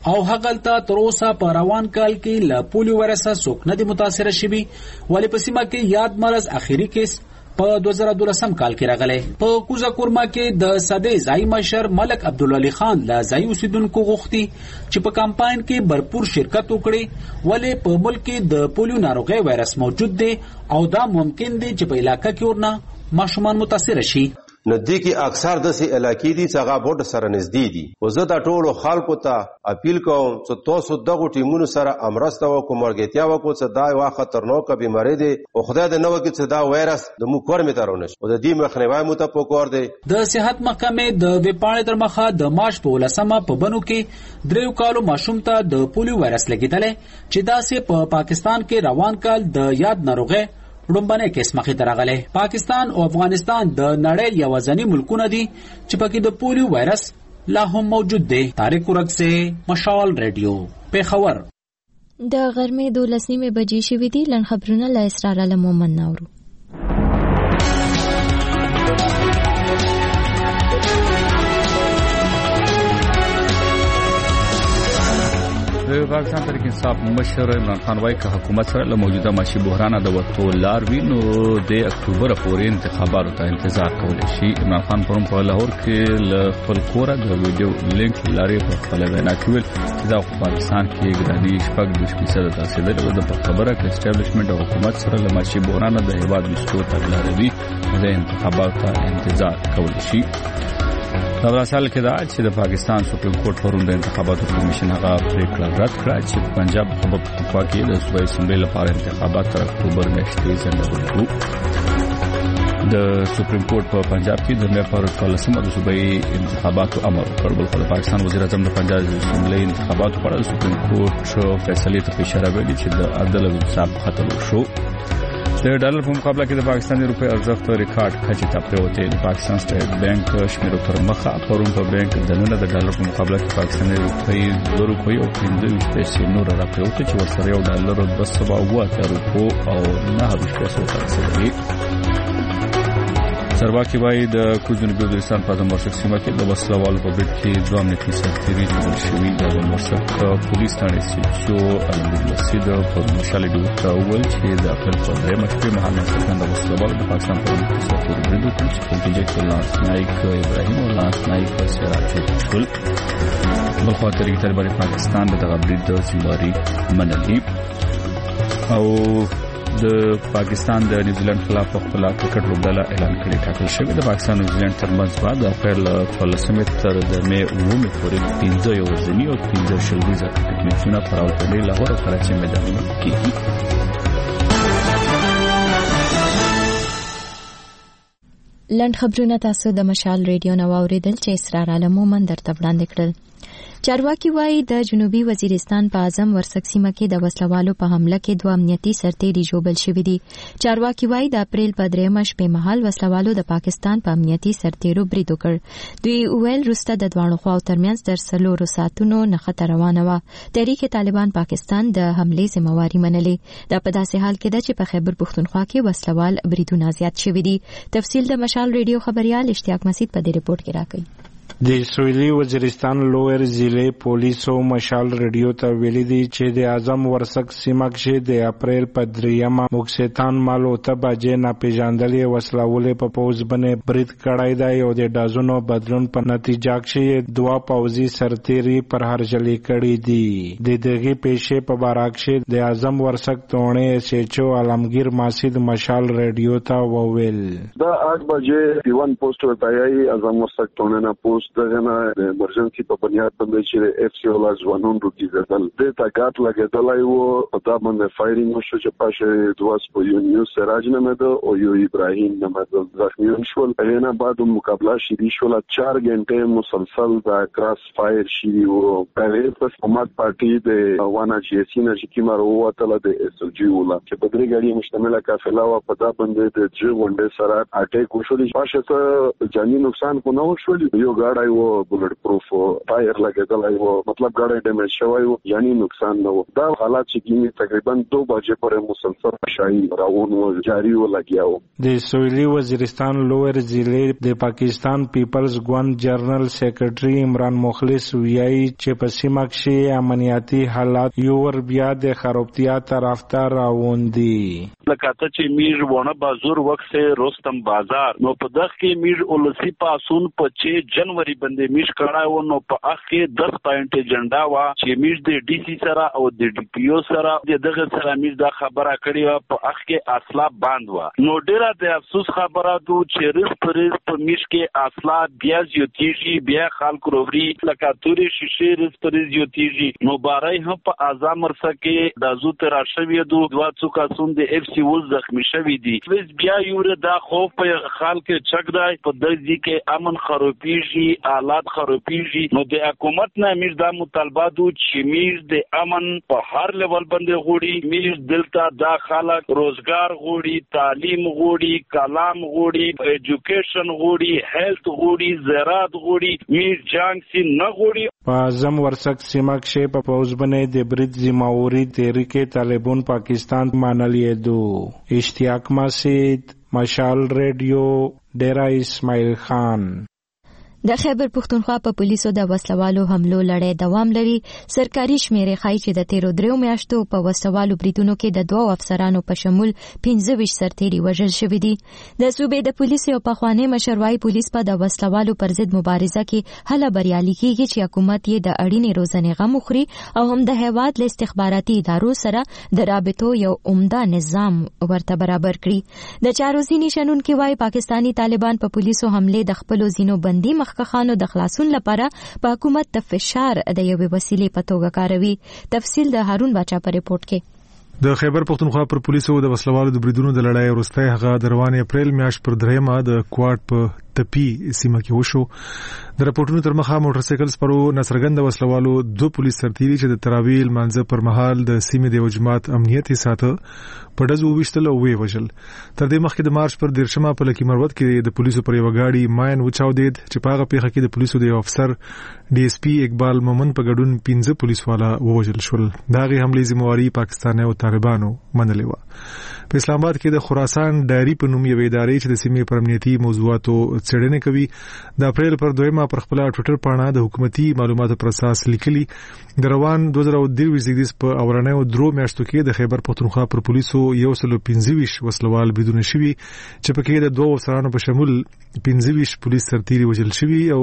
او هغلته تر اوسه په روان کال کې له پولیو وایرس څوک نه دي متاثر شوي، ولې په سیمه کې یاد مرض اخیری کیس په 2012 کال کې راغلی. په کوزا کورما کې د صدې ځای مشر ملک عبدالعلی خان له ځای اوسیدونکو غوښتي چې په کمپاین کې भरपूर شرکت وکړي، ولې په ملک کې د پولیو ناروغي وایرس موجود دی او دا ممکن دی چې په علاقې کې ورنه ماشومان متاثر شي. نزدیکی اکثر داسې علاقې دي چې هغه بورډ سره نږدې دي. او زه د ټولو خلکو ته اپیل کوم چې تاسو دغه ټیمونو سره امرسته وکړو، مرګتیا وکړو چې دا یو خطرناکه بیماری دی او خدای دې نه وکړي چې دا وایرس د موږ کور می ترونه شي او د دې مخنیوي مو ته پکور دی. د صحت محکمې د ویپاڼې تر مخه د مارچ په 18 په بنو کې 3 کالو ماشوم ته د پولیو وایرس لګیدل چې داسې په پاکستان کې روان کال د یاد ناروغي لومبنه کیس مخې ته راغلی. پاکستان او افغانستان د نړۍ یوازینی ملکونه دي چې پکې د پولیو وایرس لا هم موجود دی. طارق ورکسه، مشال ریډیو، پیښور. د غرمې 12 بجې شوې دي. لن خبرونه له اسرار علمومن نورو. د پاکستان تحریک انصاف مشر عمران خان وايي چې حکومت سره له موجوده معاشي بحران د وټو لار وینو د اکتوبر پورې انتخاباتو ته انتظار کولی شي. عمران خان پرون په لاهور کې له خپل کوره د ویډیو لینک لارې په خپل وینا کې ویل چې د پاکستان کې ګراني شپږ 20% تاسیدل د خبره کې اسټابلیشمنت او حکومت سره له معاشي بحران د هیواد وشتو تګلاروي د انتخاباتو ته انتظار کولی شي. خبرسال کې دا چې د پاکستان سپریم کورټ پرون د انتخاباتو کمیشن هغه پریکړه رد کړه چې پنجاب خبر پختونخوا کې د صوبایي اسمبلی لپاره انتخابات تر اکتوبر میاشتې ځنډول. د سپریم کورټ په پنجاب کې د مې پر 14 د صوبایي انتخاباتو امر وکړ. بلخو د پاکستان وزیر اعظم د پنجاب اسمبلی انتخاباتو په اړه سپریم کورټ فیصله ته اشاره وکړه چې د عدل او انصاف خطر شو. د ډالر په مقابله کې د پاکستاني روپۍ ارزښت ریکارډ کچې ته پریوتی. د پاکستان سټیټ بانک شمیرو تر مخه پرون په بانک دننه د ډالر په مقابله کې پاکستاني روپۍ 2 روپۍ او 15 پیسې نور راپریوتی چې ورسره یو ډالر 208 روپۍ او 9 پیسې ورسره. سرواکي وايي د کوزنبي وزیرستان په اعظم ورسک سیمه کې د وسلوالو په بریټ کې 2 امنیتي سرتیري نیول شوي. د ورسک پولیس ثانې سیچو الحمدلله په مشال ډیوټ اول چې د خپل په درېمه شپې مهال مسکن د وسلوالو د پاکستان په سرتیري بریډ کې چې په کې لاس نایک ابراهیم او لاس نایک سراج شول. بلخو ترې طالبان پاکستان دغه بریډ د سیماري منلي او د پاکستان د نیوزیلند خلاف خپل کرکټ لوبډله اعلان کړی. ټاکل شوی د پاکستان او نیوزیلند ترمنځ بعد د اپریل 14 تر د مې 9 پورې 15 ورځنی او 15 شلویزه کرکټ میچونه په راوړلې لاهور او کراچي میدانونو کې. لند خبرونه تاسو د مشال ریډیو نو اوریدل چې اسرار علمومن درته وړاندې کړل. چارواکي وايي د جنوبي وزیرستان په اعظم ورسک سیمه کې د وسلوالو په حمله کې 2 امنیتي سرتیري ژوبل شوي دي. چارواکي وايي د اپریل په 3 شپې مهال وسلوالو د پاکستان په امنیتي سرتیرو برید وکړ. دوی ویل وروسته د دوانو خواو ترمنځ تر 4 ساعتونو نښته روانه وه. تحریک طالبان پاکستان د حملې ذمہواری منلې. دا په داسې حال کې ده چې په خیبر پختونخوا کې وسلوال بریدونه زیات شوي دي. تفصیل د مشال ریډیو خبريال اشتیاق مسعود په دې ریپورت کې راکړي. د سویلي وزیرستان لویر ضلع پولیسو مشال ریډیو ته ویلي دي چې د اعظم ورسک سیمه کې د اپریل په 3 مکسیتان مالو ته بجې ناپېژندلې وسلوالې په پوز باندې برید کړی دی او د ډازونو بدلون په نتیجه کې 2 پوځي سرتیري پر هرجلې کړي دي. د دغه پیښې په باره کې د اعظم ورسک ټونې سیچو عالمگیر ماسید مشال ریډیو ته وویل دا 8 بجې دیوان پوسټ ورتایي اعظم ورسک ټونې نه پوسټ دغه نه ایمرجنسي په بنیاد باندې چې اف سی او لاز ونون روکیدل د تاګات لګیدلای وو په دا باندې فایرینګ وشو چې پاشه دواس په یو سراج نه مده او یو ابراهیم نه مده زخمیون شول. نه بعد مقابله شری شول 4 غنټه مسلسل دا کراس فایر شری وو. په پس حکومت پارټي د وانا چې سینه چې کیمر وته د اس او جی ولا چې په درې غړي مشتمله قافله وا په دا باندې د جې غونډه سره اٹیک وشول. پاشه ته جاني نقصان کو نه وشول. یو गाड़ी वो बुलेट प्रूफ टायर लगेदलाई वो मतलब गाड़ी डैमेज शवाई वो यानी नुकसान न हो दा हालात की तकरीबन 2 बजे पर मुसलसल शाही राउन वो जारी हो लगिया हो د سویلی وزیرستان لوئر ضلع د پاکستان پیپلز ګوند جنرال سیکریټري عمران مخلص ویایي چې په سیمه کې امنیتي حالات یو ور بیا د خرابتیا طرفدار روان دي لکه چې میر ونه بازور وخت سے رستم بازار نو په دغه کې میر اولسی پاسون په 6 جنوري باندې میش کړه نو په اخ کې 10 پوینټ ایجنډا وا چې میر د ډي سي سره او د ډي پی او سره دغه سره میر دا خبره کړې په اخ کې اصلا باند وا نو ډیره د افسوس خبره دو چې رس پرز په میش کې اصلا بیا یوتیږي بیا خلک وروړي لکه توري شیشه رس پرز یوتیږي نو بارای هم په اعظم ورسه کې د ازو تر شوی دو دوا څوکا سون د اف سی ول زخمی شوی دي بیا یوره دا خوف په خلک چک دی په دځي کې امن خرابېږي حالات خرابېږي نو د حکومت نه میر دا مطالبه دو چې میر د امن په هر لیول باندې غوړي میر دلته دا خلک روزګار غوړي تعلیم غوړي کلام غوړي ایجوکیشن غوړي هیلث غوړي زراعت غوړي میر جنگ سي نه غوړي په اعظم ورسک سیمه کې په پوز باندې د برید ذمہوری تحریک طالبان پاکستان منلې دو اشتیاق مسید مشال ریډیو ډیرا اسماعیل خان د خیبر پښتونخوا په پولیسو د وسلوالو حملو لړۍ دوام لري سرکاري شمیرې ښایي چې د تیرو 3 میاشتو په وسلوالو بریدونو کې د 2 افسرانو په شمول 15 سرتیري وژل شوي دي د صوبې د پولیسو پخوانی مشروي پولیس په د وسلوالو پر ضد مبارزه کې هله بریالي کیږي چې حکومت یې د اړینې روزنې غم وخوري او هم د هیواد له استخباراتي ادارو سره د رابطو یو عمده نظام ورته برابر کړي د چاروزي نشانونکو وايي پاکستانی طالبان په پولیسو حمله د خپل زینو بندي خانو د خلاصون لپاره په حکومت د فشار د یوې وسیلې په توګه کاروي تفصیل د هارون باچا په ریپورت کې د خیبر پښتونخوا پر پولیسو د وسلوالو د بریدونو د لړۍ وروسته هغه د روان اپریل میاشت پر 3 د کوارټ په تپی سیمه کې وشو د راپورټونو تر مخه موټر سایکل سپرو نصرګند وسلوالو 2 پولیس سرتیري چې د تراویل منځ پر مهال د سیمې د جماعت امنیت ساته په دزو وشتل او وی وجل تر دې مخکې د مارچ پر 13 په لکی مروت کې د پولیسو پر یو غاډي ماین وچاودید چې په هغه پیښه کې د پولیسو د افسر ډي اس پی اقبال مومن په ګډون 15 پولیس والا ووجل شول داغه حمله ذمہواری پاکستان او طالبانو منلې و په اسلام آباد کې د خراسان ډایری په نوم یو ادارې چې د سیمې پر امنیتي موضوعاتو څېړنه کوي د اپریل پر 2 پر خپل ټوئیټر باندې د حکومتي معلوماتو پر اساس لیکلي د روان 2023 په اورنۍ 3 میاشتو کې د خیبر پښتونخوا پر پولیسو 115 وسلوال بدون شوي چې پکې د 2 افسرانو په شمول 15 پولیس سرتیري وژل شوي او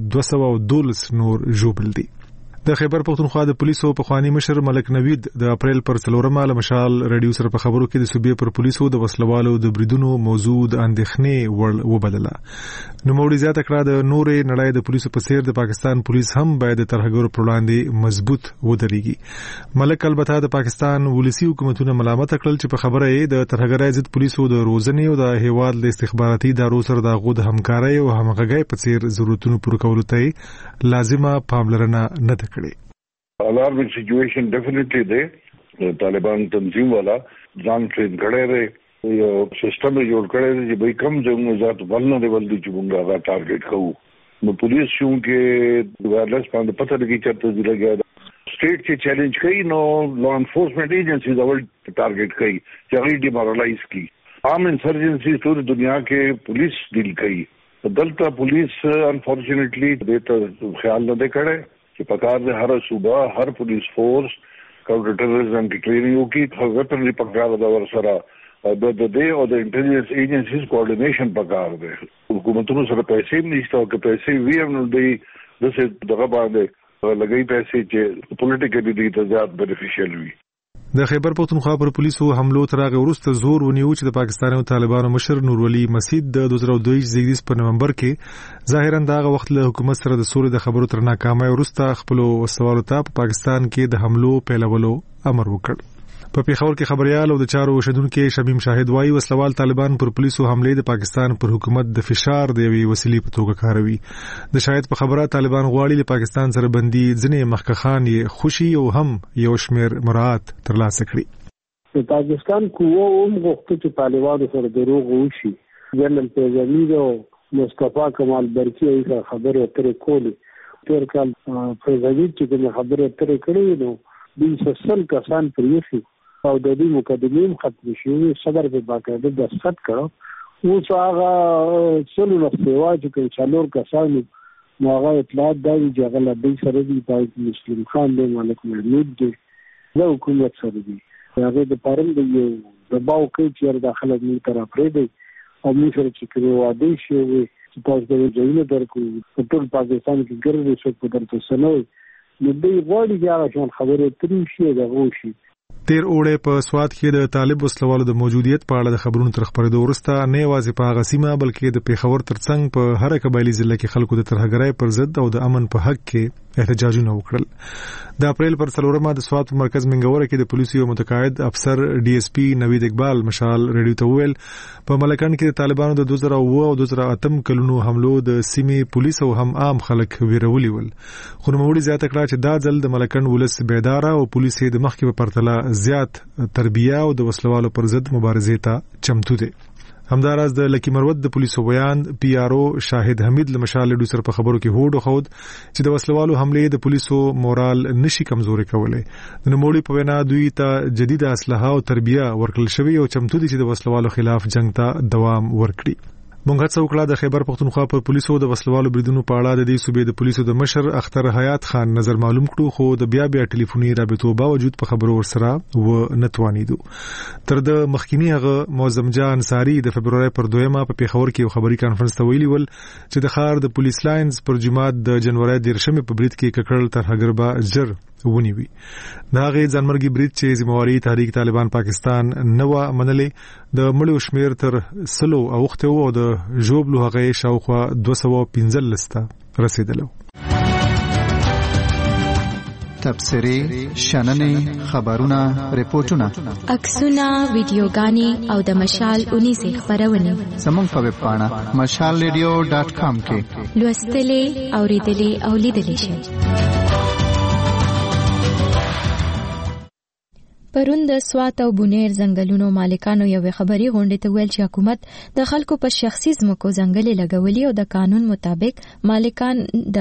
212 نور ژوبل دي د خیبر پښتونخوا د پولیسو په خواني مشر ملک نوید د اپریل پر 4 مشال رادیو سره په خبرو کې د صوبې پر پولیسو د وسلوالو د بریدونو موجود اندېښنې ور وبدله نو موړي زیاته کړه د نورې نړۍ د پولیسو په څیر د پاکستان پولیس هم باید د ترهګرو پر وړاندې مضبوط ودرېږي ملک البته د پاکستان ولسی حکومتونو ملامت کړل چې په خبره یې د ترهګرۍ ضد پولیسو د روزنې او د هیواد له استخباراتي ادارو سره د غو د همکارۍ او همغږۍ په څیر ضرورتونو پوره کولو ته لازمه پاملرنه نه کړي alarming situation definitely there طالبان تنظیم والا ځان ټرین کړي دی یو سیستم جوړ کړی دی چې به کوم ځای ذات ولنریبل دي چې موږ هغه ټارګټ کوو نو پولیس شو کې وایرلس باندې پته لګی چې ته لګیا سټیټ چې چیلنج کوي نو لا انفورسمنت ایجنسیز اول ټارګټ کوي چې هغه ډیمورالایز کی عام انسرجنسی ټول دنیا کې پولیس ډیل کوي دلته پولیس انفورچونټلی دې ته خیال نه کړي چې پکار د هر صوبه هر پولیس فورس کاونټر ټیرریزم کی ټریننګ وکي هغه په پکار د ور سره د دې او د انټيليجنس ایجنسیز کوارډینیشن پکار دی حکومتونو سره پیسې نشته او که پیسې وی هم دی د څه دغه باندې لګي پیسې چې پولیټیکلی دي ته زیات بینیفیشل وي د خیبر پښتونخوا پر پولیسو حملو تر هغه وروسته زور ونیو چې د پاکستان او طالبانو مشر نور ولی مسعود د 2022 په نومبر کې ظاهرا دغه وخت له حکومت سره د سولې د خبرو تر ناکامۍ وروسته خپل وسوالو ته په پاکستان کې د حملو پیلولو امر وکړ په پیښور کې خبريال او د چارو شدونکو شمیم شاهد وايي وسلوال طالبان پر پولیسو حمله د پاکستان پر حکومت د فشار د یوې وسیلې په توګه کاروي د شاهد په خبره طالبان غواړي د پاکستان سره بندي ځنې مخکخان یې خوشي او هم یو شمیر مراعات ترلاسه کړي د پاکستان قوو هم غوښتل چې طالبانو سره دروغ وشي جنرال پیژني او مصطفی کمال برکی یې خبرې اترې کولې تیر کال پرزیدنت چې کوم خبرې اترې کړې نو 200 کسان پریخي او د دې مقدمې ختم شوې صدر په باقاعده دستخط کړو اوس هغه څلور نفسوا چې څلور کسان نو هغه اطلاعات دا چې هغه له دې سره دی مسلم خان دی ملک محمود دی د حکومت سره دی هغه د پرم دی یو دباو کوي چې داخله دې تر پرې دی او موږ سره چې کړو واده شي چې تاسو د ځینو درکو په ټول پاکستان کې ګرځي څو په درته سنوي نو دې غواړي چې هغه خبرې ترې شي د غوشي تیر اوړه په سواد کې د طالب وسلوالو د موجودیت په اړه د خبرونو تر خبرېدو وروسته نه یوازې په هغه سیمه بلکې د پیښور ترڅنګ په هر قبایلی ضلع کې خلکو د ترهګرۍ پر ضد او د امن په حق کې احتجاجونه وکړل. د اپریل پر 4مه د سواد په مرکز منګوره کې د پولیسو یو متقاعد افسر ډي اس پی نوید اقبال مشال ریډیو ته ویل په ملکان کې د طالبانو د 2009 او 2008 کلونو حملو د سیمې پولیس او هم عام خلک ویرولي ول. خو نوموړي زیاته کړه چې دا ځل د ملکان ولس بیدار او پولیس د مخکې په پرتله زیات تربیه او د وسلوالو پر ضد مبارزې ته چمتو دي. همداراز د لکی مروت د پولیسو بیان پی آر او شاهد حمید لمشال ډو سر په خبرو کې هوډ خود چې د وسلوالو حمله د پولیسو مورال نشي کمزوري کولای. د نوموړي په وینا دوی ته جدید اسلحه او تربیه ورکړل شوی او چمتو دي چې د وسلوالو خلاف جنگ ته دوام ورکړي. مونږ هڅه وکړه د خیبر پختونخوا پر پولیسو د وسلوالو بریدونو په اړه د دې صوبې د پولیسو د مشر اختر حیات خان نظر معلوم کړو خو د بیا ټلیفوني رابطو باوجود په خبرو ورسره و نتوانیدو. تر د مخکینی هغه معظم جان انصاری د فبرवरी پر 2مه په پیښور کې یو خبري کانفرنس ته ویلي ول چې د ښار د پولیس لاینز پر جماعت د جنوري 10مه په برید کې ککړل تر هغربا جر ونیوي. دا غي ځانمرګي برید چې ذمہواری تحریک طالبان پاکستان نو منلې د مړو شمیر تر سلو اوخته او د جوبلو هغه شاوخوا 215 لسته رسیدلو. تبصري شننې خبرونه ریپورتونه عکسونه ویډیوګانې او د مشال 19 خبرونه زموږ په ویب پاڼه mashalradio.com کې لوستلې اوریدلې او لیدلې شئ. پرون د سوات او بونیر ځنګلونو مالکانو یو خبري غونډه ته ویل چې حکومت د خلکو په شخصي ځمکو ځنګلې لګولي او د قانون مطابق مالکان د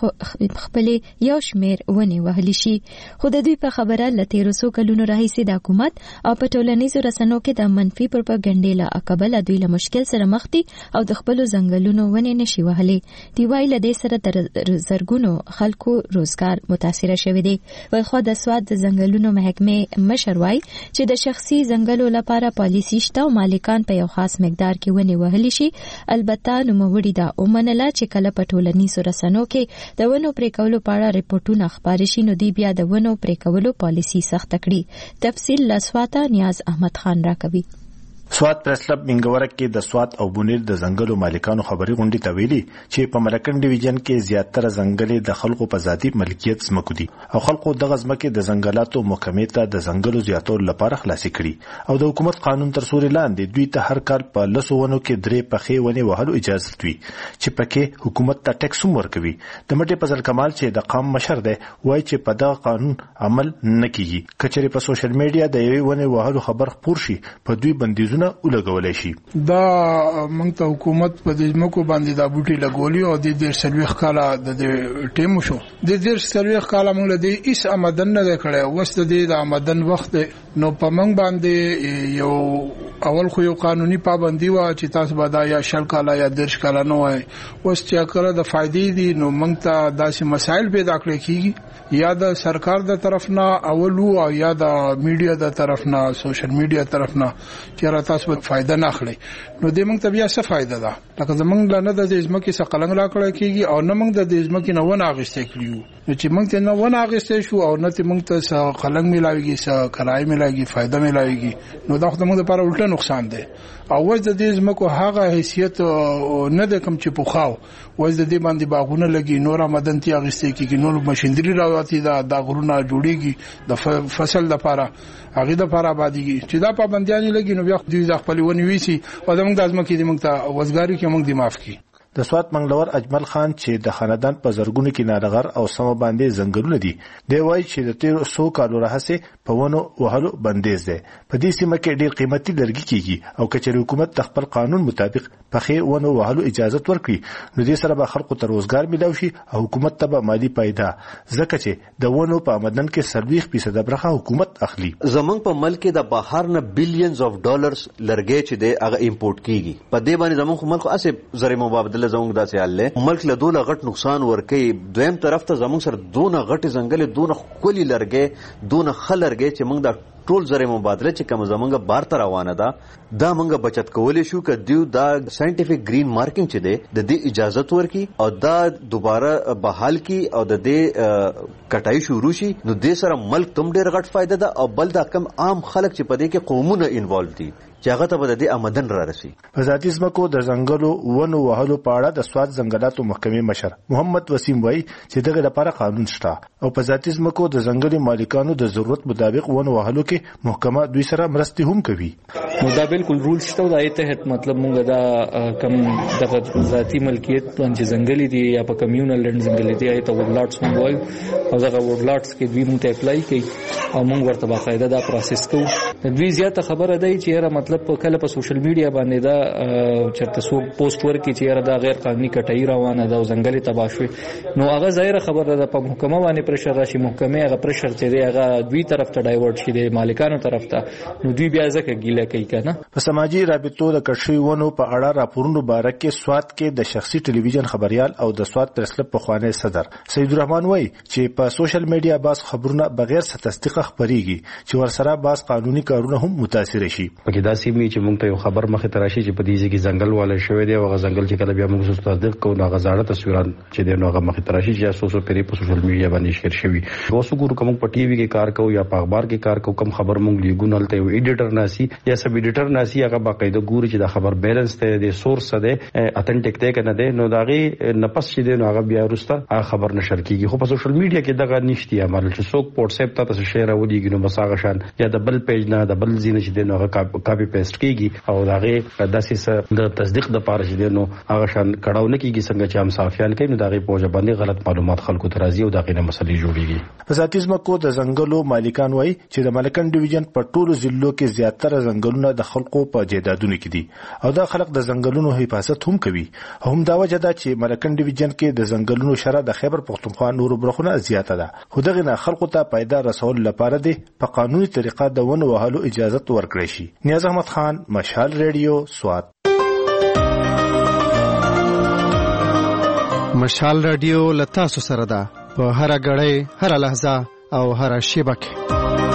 خپل یو شمیر ونی وهلی شي. خو د دوی په خبره لته رسو کلونو راهیسي د حکومت او په ټولنیزو رسنیو کې د منفي پروپاګاندا له عقبه دوی له مشکل سره مخ دي او د خپل ځنګلونو ونی نشي وهلي. دی وایي له دې سره تر زرګونو خلکو روزګار متاثر شوی دی. وای خو د سوات د ځنګلونو محکمه شروعي چې د شخصي ځنګلو لپاره پالیسي شته او مالکان په یو خاص مقدار کې ونی وهلی شي. البته نوموړي دا ومنله چې کله په ټولنیزو رسنیو کې د ونو پرې کولو په اړه ریپورتونه خپاره شي نو دی بیا د ونو پرې کولو پالیسي سخت کړي. تفصیل لسواته نیاز احمد خان راکوي. سوات پریس کلب منګوره کې د سوات او بونیر د ځنګلو مالکانو خبري غونډه ته ویلي چې په ملکن ډیویژن کې زیاتره ځنګلې د خلکو په ذاتی ملکیت سمکو دي او خلکو د غزمکه د ځنګلاتو محکمې ته د ځنګلو زیاتول لپاره خلاصي کړي او د حکومت قانون تر سوري لاندې دوی ته هر کال په لسونو کې درې پخې ونی وهلو اجازه وي چې پکې حکومت ته ټیکس ورکوي. د مټي فضل کمال چې د قام مشر دی وایي چې په دغه قانون عمل نه کیږي. کچري په سوشل میډیا د یوې ونی وهلو خبر خپور شي په دوی بندیزونه ولګولای شي. دا موږ ته حکومت په دې مکو باندې دا بوټي لګولي او د دې سلويخ کاله د ټیم شو د دې سلويخ کاله موږ له دې اس آمدن نه کړه وسته د آمدن وخت نو په موږ باندې یو اول خو یو قانوني پابندي و چې تاسو به دا یا شل کاله یا درش کاله نه وای اوس چې کړه د فائدې دي نو موږ ته داسې مسائل پیدا کړی کیږي یا د سرکار د طرف نه اولو او یا د میډیا د طرف نه سوشل میډیا طرف نه چې تاسو به فائدہ نه اخلي نو د موږ ته بیا څه فائدہ ده لکه زمونږ نه د ځمکې څخه قلنګ راکړی کیږي او نه موږ د ځمکې نه ونه اغستې کړیو نو چې موږ ته نه ونه اغستې شو او نه ته موږ ته څه قلنګ ملاويږي څه کرای ملاويږي فائدہ ملاويږي نو دا خو موږ لپاره الټا نقصان دی او وځ د دې ځمکو هغه حیثیت نه د کم چې پوخاو وځ د دې باندې باغونه لګي نور آمدن تی اغستې کیږي نور ماشينري راوتی دا د غرونه جوړيږي د فصل لپاره هغه د لپاره آبادیږي چې دا پابندیان لګي نو بیا دوی ځخ خپل ونی ویسي او زموږ د ازمکه دې موږ ته وزګاری کې موږ دې معاف کی. د سوات منګلور اجمل خان چې د خاندان په زرګونو کې نارغر او سم باندې ځنګلونه دي دی وایي چې د 1300 کالو راهسه په ونو وهلو بندیز ده. په دې سیمه کې ډېر قیمتي لرګي کیږي او کچېر حکومت د خپل قانون مطابق په ونو وهلو اجازه ورکړي نو دې سره به خلکو ته روزګار ملو شي او حکومت ته به مالی پیدا ځکه چې د ونو په آمدن کې 40% برخه حکومت اخلي. زمونږ په ملک کې د بهر نه بلینز اف ډالرز لرګي چې د هغه امپورټ کیږي په دې باندې زمونږ ملک اسه زری مبادله زمونږ داسې حل له ملک له دوله غټ نقصان ورکړي. دویم طرف ته زمونږ سره دونه غټ ځنګل دونه خولي لرګي دونه خلرګي چې موږ د ټول زری مبادله چې کوم زمونږ بار ته روانه ده دا موږ بچت کولای شو ک دیو دا ساينټیفیک گرین مارکینګ چې ده د دې اجازه ورکي او دا دوباره بحال کی او د دې کټای شروع شي نو دې سره ملک تم ډیر غټ فائدہ ده او بل دا کم عام خلک چې په دې کې قومونه انوالو دي چې هغه ته د آمدن را رسي. په ذاتي ځمکو د ځنګلو ونو وهلو په اړه د سواد ځنګلاتو محکمې مشر محمد وسیم وایي چې دغه لپاره قانون شته او په ذاتي ځمکو د ځنګلي مالکانو د ضرورت مطابق ونو وهلو کې محکمه دوی سره مرستې هم کوي. نو دا بالکل رول شته او د ایت مطلب مونږ دا کم د ذاتي ملکیت باندې ځنګلي دي یا په کمیونل لند ځنګلي دي ایت وډلاټس مونږ وایو او دغه وډلاټس کې دوی مونږ ته اپلای کوي او مونږ ورته باقاعده دا پروسس کوو. دوی زیاته خبره دی چې مطلب په کله په سوشل میډیا باندې دا چرته سو پوسټ ورکړي چې دا غیر قانوني کټای روانه ده او ځنګلي تباشوي نو هغه ظاهر خبره ده په محکمه باندې پرشر راشي محکمه هغه پرشر چې دی هغه دوی طرف ته ډایورټ شي د مالکانو طرف ته نو دوی بیا ځکه ګیله کوي کنه. په سماجی رابطو د کښوی ونو په اړه راپورونو باره کې سوات کې د شخصي ټلویزیون خبريال او د سوات پریس کلب په خوانه صدر سید الرحمن وایي چې په سوشل میډیا باز خبرونه بغیر تصدیق خبريږي چې ورسره باز قانوني کارونه هم متاثر شي. پکې دا سیمه چې موږ ته خبر مخه تراشي چې په دې کې ځنګل والے شوی دی او ځنګل چې کله بیا موږ تصدیق کوو نو غزاړه تصویران چې دی نو هغه مخه تراشي چې تاسو پرې په سوشل میډیا باندې شیر شوی اوسو ګورو کوم په ټي وي کې کار کوو یا په اخبار کې کار کوو کوم خبر موږ لیګونل ته یو ایډیټر ناسي یا سب ایډیټر ناسي هغه باقاعده ګوري چې دا خبر بیلنس ته دی سورس ده اتنټیک ته کنه دی نو داغي نفس چې دی نو هغه بیا ورسته هغه خبر نشر کیږي. خو په سوشل میډیا کې دغه نشتی عمل چې څوک واتس اپ ته تاسو شیر ودیږي نو بس هغه شان یا د بل پیج نه د بل زینه چې دی نو هغه کاپی پیسټ کیږي او داغه داسې د تصدیق د پاره چې نو هغه شان کډاو نه کیږي څنګه چې هم صافیان کوي نو داغه په ځبانه غلط معلومات خلکو ته راځي او داغه نه مسلې جوړيږي. په ذاتي ځمکو د ځنګلو مالکان وایي چې د ملکن ډیویژن په ټولو ضلعو کې زیاتره ځنګلونه د خلکو په جیدادونو کې دي او دا خلک د ځنګلونو حفاظت هم کوي. هم دا وجه ده چې ملکن ډیویژن کې د ځنګلونو شره د خیبر پختونخوا نورو برخونه زیاته ده خو دغه نه خلکو ته پیدا رسول لپاره دي په قانوني طریقه د ونو وهلو اجازه ورکړي شي. نیاز احمد خان مشال ریډیو سوات. مشال رادیو لتاسو سره ده په هر غړې هر لحظه او هر شیبه کې.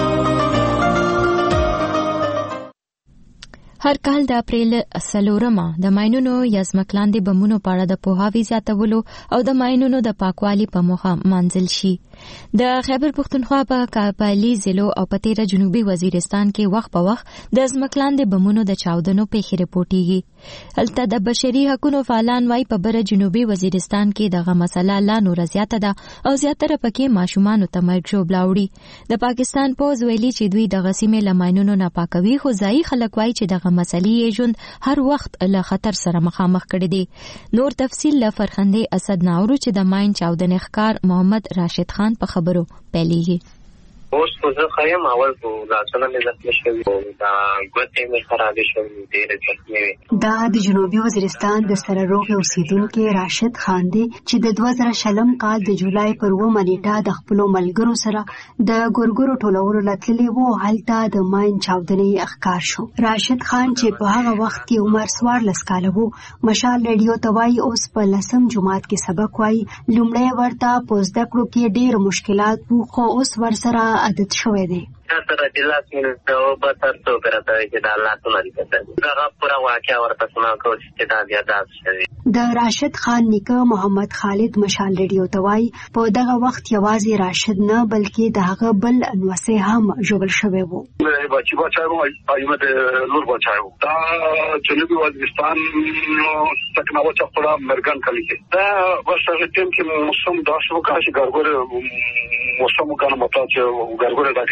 هر کال د اپریل 4 د ماینونو یا ځمکلاندې بمونو په اړه د پوهاوي زیاتولو او د ماینونو د پاکوالي په موخه منځل شي. د خیبر پختونخوا په کابلی ضلع او په تیره جنوبي وزیرستان کې وخت په وخت د ځمکلاندې بمونو د چاودنو پیښې رپورټېږي. هلته د بشري حقوقو فعالان وايي په بره جنوبي وزیرستان کې دغه مسله لا نور زیاته ده او زیاتره پکې ماشومان ته مرګ ژوبلا وړي. د پاکستان پوز ویلي چې دوی د غسیمې لماینونو نه پاکوي خو ځای خلک وايي چې دغه مسلې ژوند هر وخت له خطر سره مخامخ کړي دي. نور تفصیل له فرخندې اسد ناورو چې د ماین چاودنې ښکار محمد راشد خان په خبرو پیلېږي. اوس زه خیم اول کو لاسونه مې زخمي شوي دا ګوتې مې خرابې شوي ډېرې زخمي وې. دا د جنوبي وزیرستان د سره روغ اوسیدونکي راشد خان دی چې د 2000 کال د جولای پر 9 نیټه د خپلو ملګرو سره د ګورګورو ټولولو لتللی وو. هلته د ماین چاودنې ښکار شو. راشد خان چې په هغه وخت کې عمر 14 کاله وو مشال ریډیو ته وایي اوس په 10م جماعت کې سبق وایي. لومړی ورته په زده کړو کې ډېر مشکلات وو خو اوس ورسره عادت شوی دی. سره د لاس مینه او په تر څو کرته چې د الله تعالی کتل دا پورا واقعا ورته سنا کو چې دا بیا داس شوی. د راشد خان نیکه محمد خالد مشال ریډیو ته وایي په دغه وخت یوازې راشد نه بلکې د هغه بل انوسه هم ژوبل شوی وو. بچی بچایو ایمه د نور بچایو دا جنوبي وزیرستان تکناوه چپړه مرګان کلی کې دا ورسره ټیم کې موسم داسو کاشي ګرګور موسم کنه مطلب چې ګرګور دا کې سوی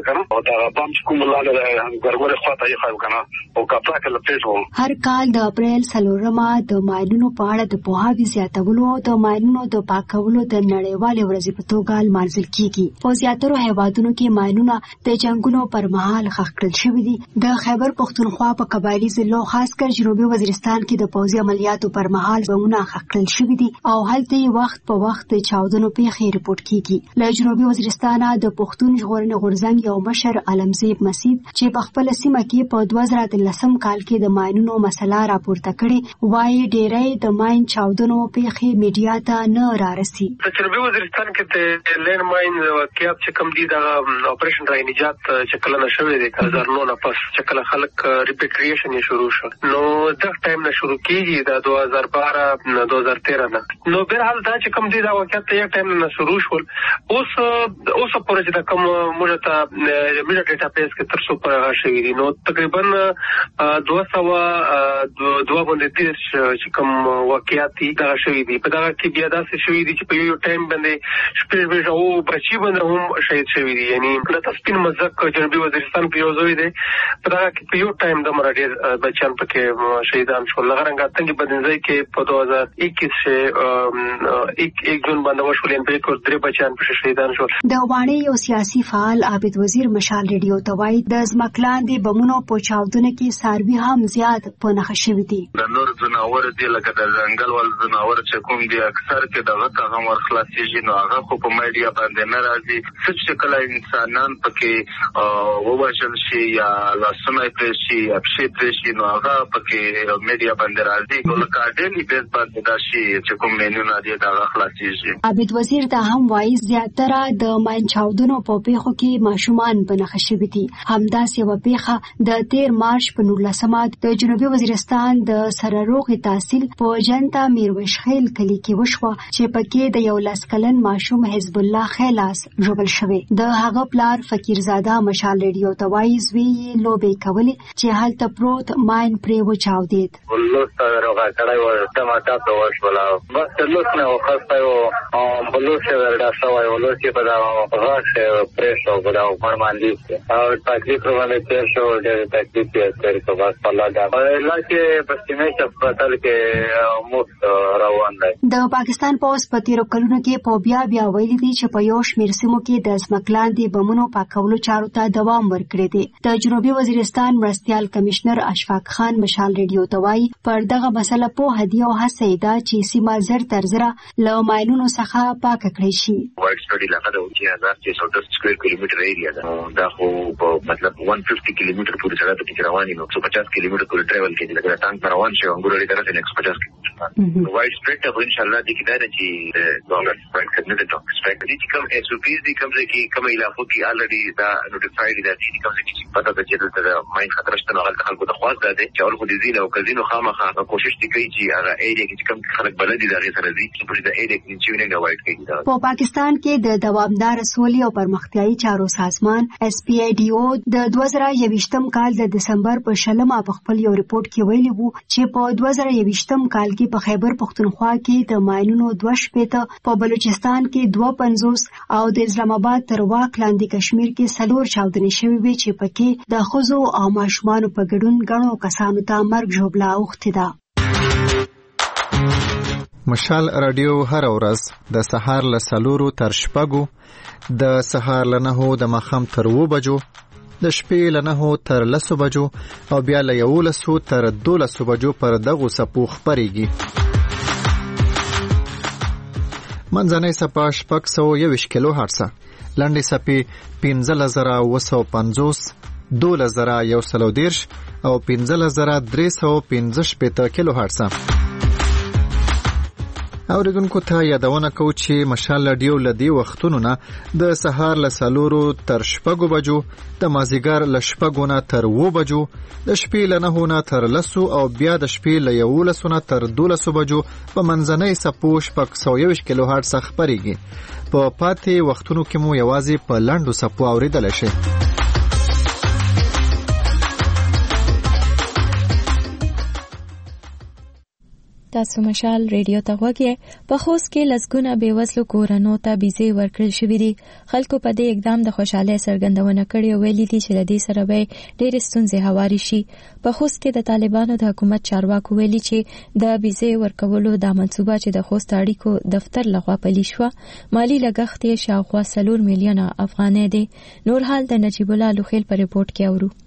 کنه او دا بام کوم لاله ګرګور خواته یې خایو کنه او کاپلا کله پیټو هر کال د اپریل 4 د ماینونو په اړه د پوهاوي زیاتولو او د ماینونو د پاکولو د نړیوالې ورځې په توګه لمانځل کیږي. په زیاترو هیوادونو کې ماینونه د جنگونو پر مهال ښخ کړل شوي دي. د خیبر پختونخوا په قبایلی ضلعو خاص کر جنوبي وزیرستان کې د پوځي عملیاتو پر مهال بمونه ښخ کړل شوي دي او هلته وخت په وخت د چاودنو پیښې رپورټ کیږي. له جنوبي وزیرستان د پښتون ژغورنې غورځنګ یو مشر علمزیب مسید چې په خپل سیمه کې په 2013 کال کې د ماینونو مسله راپورته کړې وایي ډېری د ماین چاودنو پیښې میډیا ته نه رارسي. په جنوبي وزیرستان کې د لین ماین واقعیت چې کوم دي د اپریشن رای نجات چې کله نشوي د 2009 نه پس چې کله خلک ریپیټریشن یې شروع شو نو د ټایم نه شروع کیږي د 2012 2013 نه نو بهر حال دا چې کوم دي دا واقعیت ته ټایم نه شروع شول. اوس پورې چې دا کوم موږ ته میډیا ډیټابیس کې تر څو پر شوی دي نو تقریبا 200 باندې چې کوم واقعیت دي دا شوی دي. په دا کې بیا داسې شوی دي چې په یو ټایم باندې شپږ او بچي باندې هم شهید شوی دي. یعنی د تسپین مزک جنوبي وزیرستان کې یو ځای دی په دا کې په یو ټایم د مرډ بچیان پکې شهیدان شول. لغرنګ اتنګ بدنځي کې په 2021 کې 1 جون باندې وشول په کې درې بچیان په شهیدان شول. د وانی یو سیاسي فعال عابد وزیر مشال ریډیو توای د ځمکلاندې بمونو په چاودنه کې ساروي هم زیات په نخښه شوی دي. د نور ځناور دي لکه د ځنګل ول ځناور چې کوم دي اکثر کې دغه څنګه ورخلاصيږي نو هغه خو په میډیا باندې نه راځي. څه کله انسانان پکې ووژل شي یا لاسونه پرې شي یا پښې پرې شي نو هغه پکې میډیا باندې راځي. نو لکه ډېلی بیس باندې دا شي چې کوم مینونه دي دا خلاصيږي. عابد وزیر دا هم وایي زیاتره د ماین چاودنو په پیښو کې ماشومان په نښه شوي دي. همداسې یوه پیښه د 13 مارچ په 19 د جنوبي وزیرستان د سرروغې تحصیل په جنتا میرویش خیل کلي کې وشوه چې پکې د 11 کلن ماشوم حزب الله خیلاس ژوبل شوی. د هغه پلار فقیرزاده مشال ریډیو ته وایي زوی یې لوبې کولې چې هلته پروت ماین پرې وچاودېد. بلوس ته روغه کړی و ټماټا ته وشوله بس بلوس نه وخستی و بلوس یې ورډا شوی بلوس یې په دا غاښ پرې شو په دا غوړ باندې او تکلیف باندې تېر شو ډېر تکلیف یې تېر شو بس په الله دا لا چې په سیمه هسپتال کې مفت روان دی. د پاکستان پولیس په تیرو کلونو کې په بیا ویلي دي چې په یو شمېر سیمو کې د ځمکلاندې بمونو پاکولو چارو ته دوام ورکړی دی. د جنوبي وزیرستان مرستیال کمشنر اشفاق خان مشال ریډیو ته وایي پر دغه مسله پوهه دي او هڅه یې ده چې سیمه زر تر زره له ماینونو څخه پاکه کړی شي. وایډ سټډي لکه د 1610 سکوير کیلومتر ایریا ده دا خو په مطلب 150 کیلومتر پورې سره د رواني نو 150 کیلومتر پورې ټریول کوي لکه ټانک روان شي انګور لري درته 150 کیلومتر وایډ سپریډ ته ان شاء الله د کیدای چې ډالر پوینټ سګنیفیکانت ایکسپیکټ دي کوم اس او پی دي کوم چې کوم علاقو کې الریډي دا نوټیفایډ دي چې کوم چې پتا ده چې د ماین خطر شته نو خلکو ته خواص ده چې اول خو دي زینو کزینو خامخا کوشش کوي چې هغه ایریا کې کوم خلک بلدي دا غي سره دي چې په دې ایریا کې چې نه وایډ کوي. په پاکستان کې د دوامدار سولې او پرمختیايي چارو سازمان اس پی ای ډی او د 2021م کال د دسمبر په 20 په خپل یو ریپورت کې ویلي وو چې په 2021م کال کې په خیبر پختونخوا کې د ماینونو 2 په بلوچستان کې 250 او د اسلام آباد تر واک لاندې کشمیر کې 4 چاودنې شوې وي چې پکې د ښځو او ماشومانو په ګډون غنو کسانو ته مرګ ژوبلا اوښتې ده. مشال رادیو هر ورځ د سهار له 4 تر 6 د سهار له 9 د ماښام تر 2 بجو د شپې له 9 تر 10 بجو او بیا له 11 تر 12 بجو پر دغه سپو خبريږي. منځنۍ سپا 621 کیلو هرتز لنډي سپي 15950 12110 او 15315 کیلو هرتز. اوریدونکو ته یادونه کوم چې مشال رادیو لدی وختونو نه د سهار له 4 تر 6 بجو د مازیګر له 6 نه تر 2 بجو د شپې له 9 نه تر 10 او بیا د شپې له 11 نه تر 12 بجو په منځنۍ سپو 621 کیلو هرتز خبريږي. په پاتې وختونو کې مو یوازې په لاندو سپو اوریدل شي. تاسو مشال ریډیو ته غوږی. په خوست کې لسګونه بېوزلو کورنو ته بيزې ورکړل شوې دي. خلکو په دې اقدام د خوشحالۍ څرګندونه کړې او ویلي دي چې د دې سره به ډېرې ستونزې هوارې شي. په خوست کې د طالبانو د حکومت چارواکو ویلي چې د بيزې ورکولو دا منصوبه چې د خوست اړیکو دفتر لخوا پلي شوه مالی لګښت یې شاوخوا 4 میلیونه افغانۍ دی. نور حال د نجیب الله لوخیل په ریپورت کې اورو.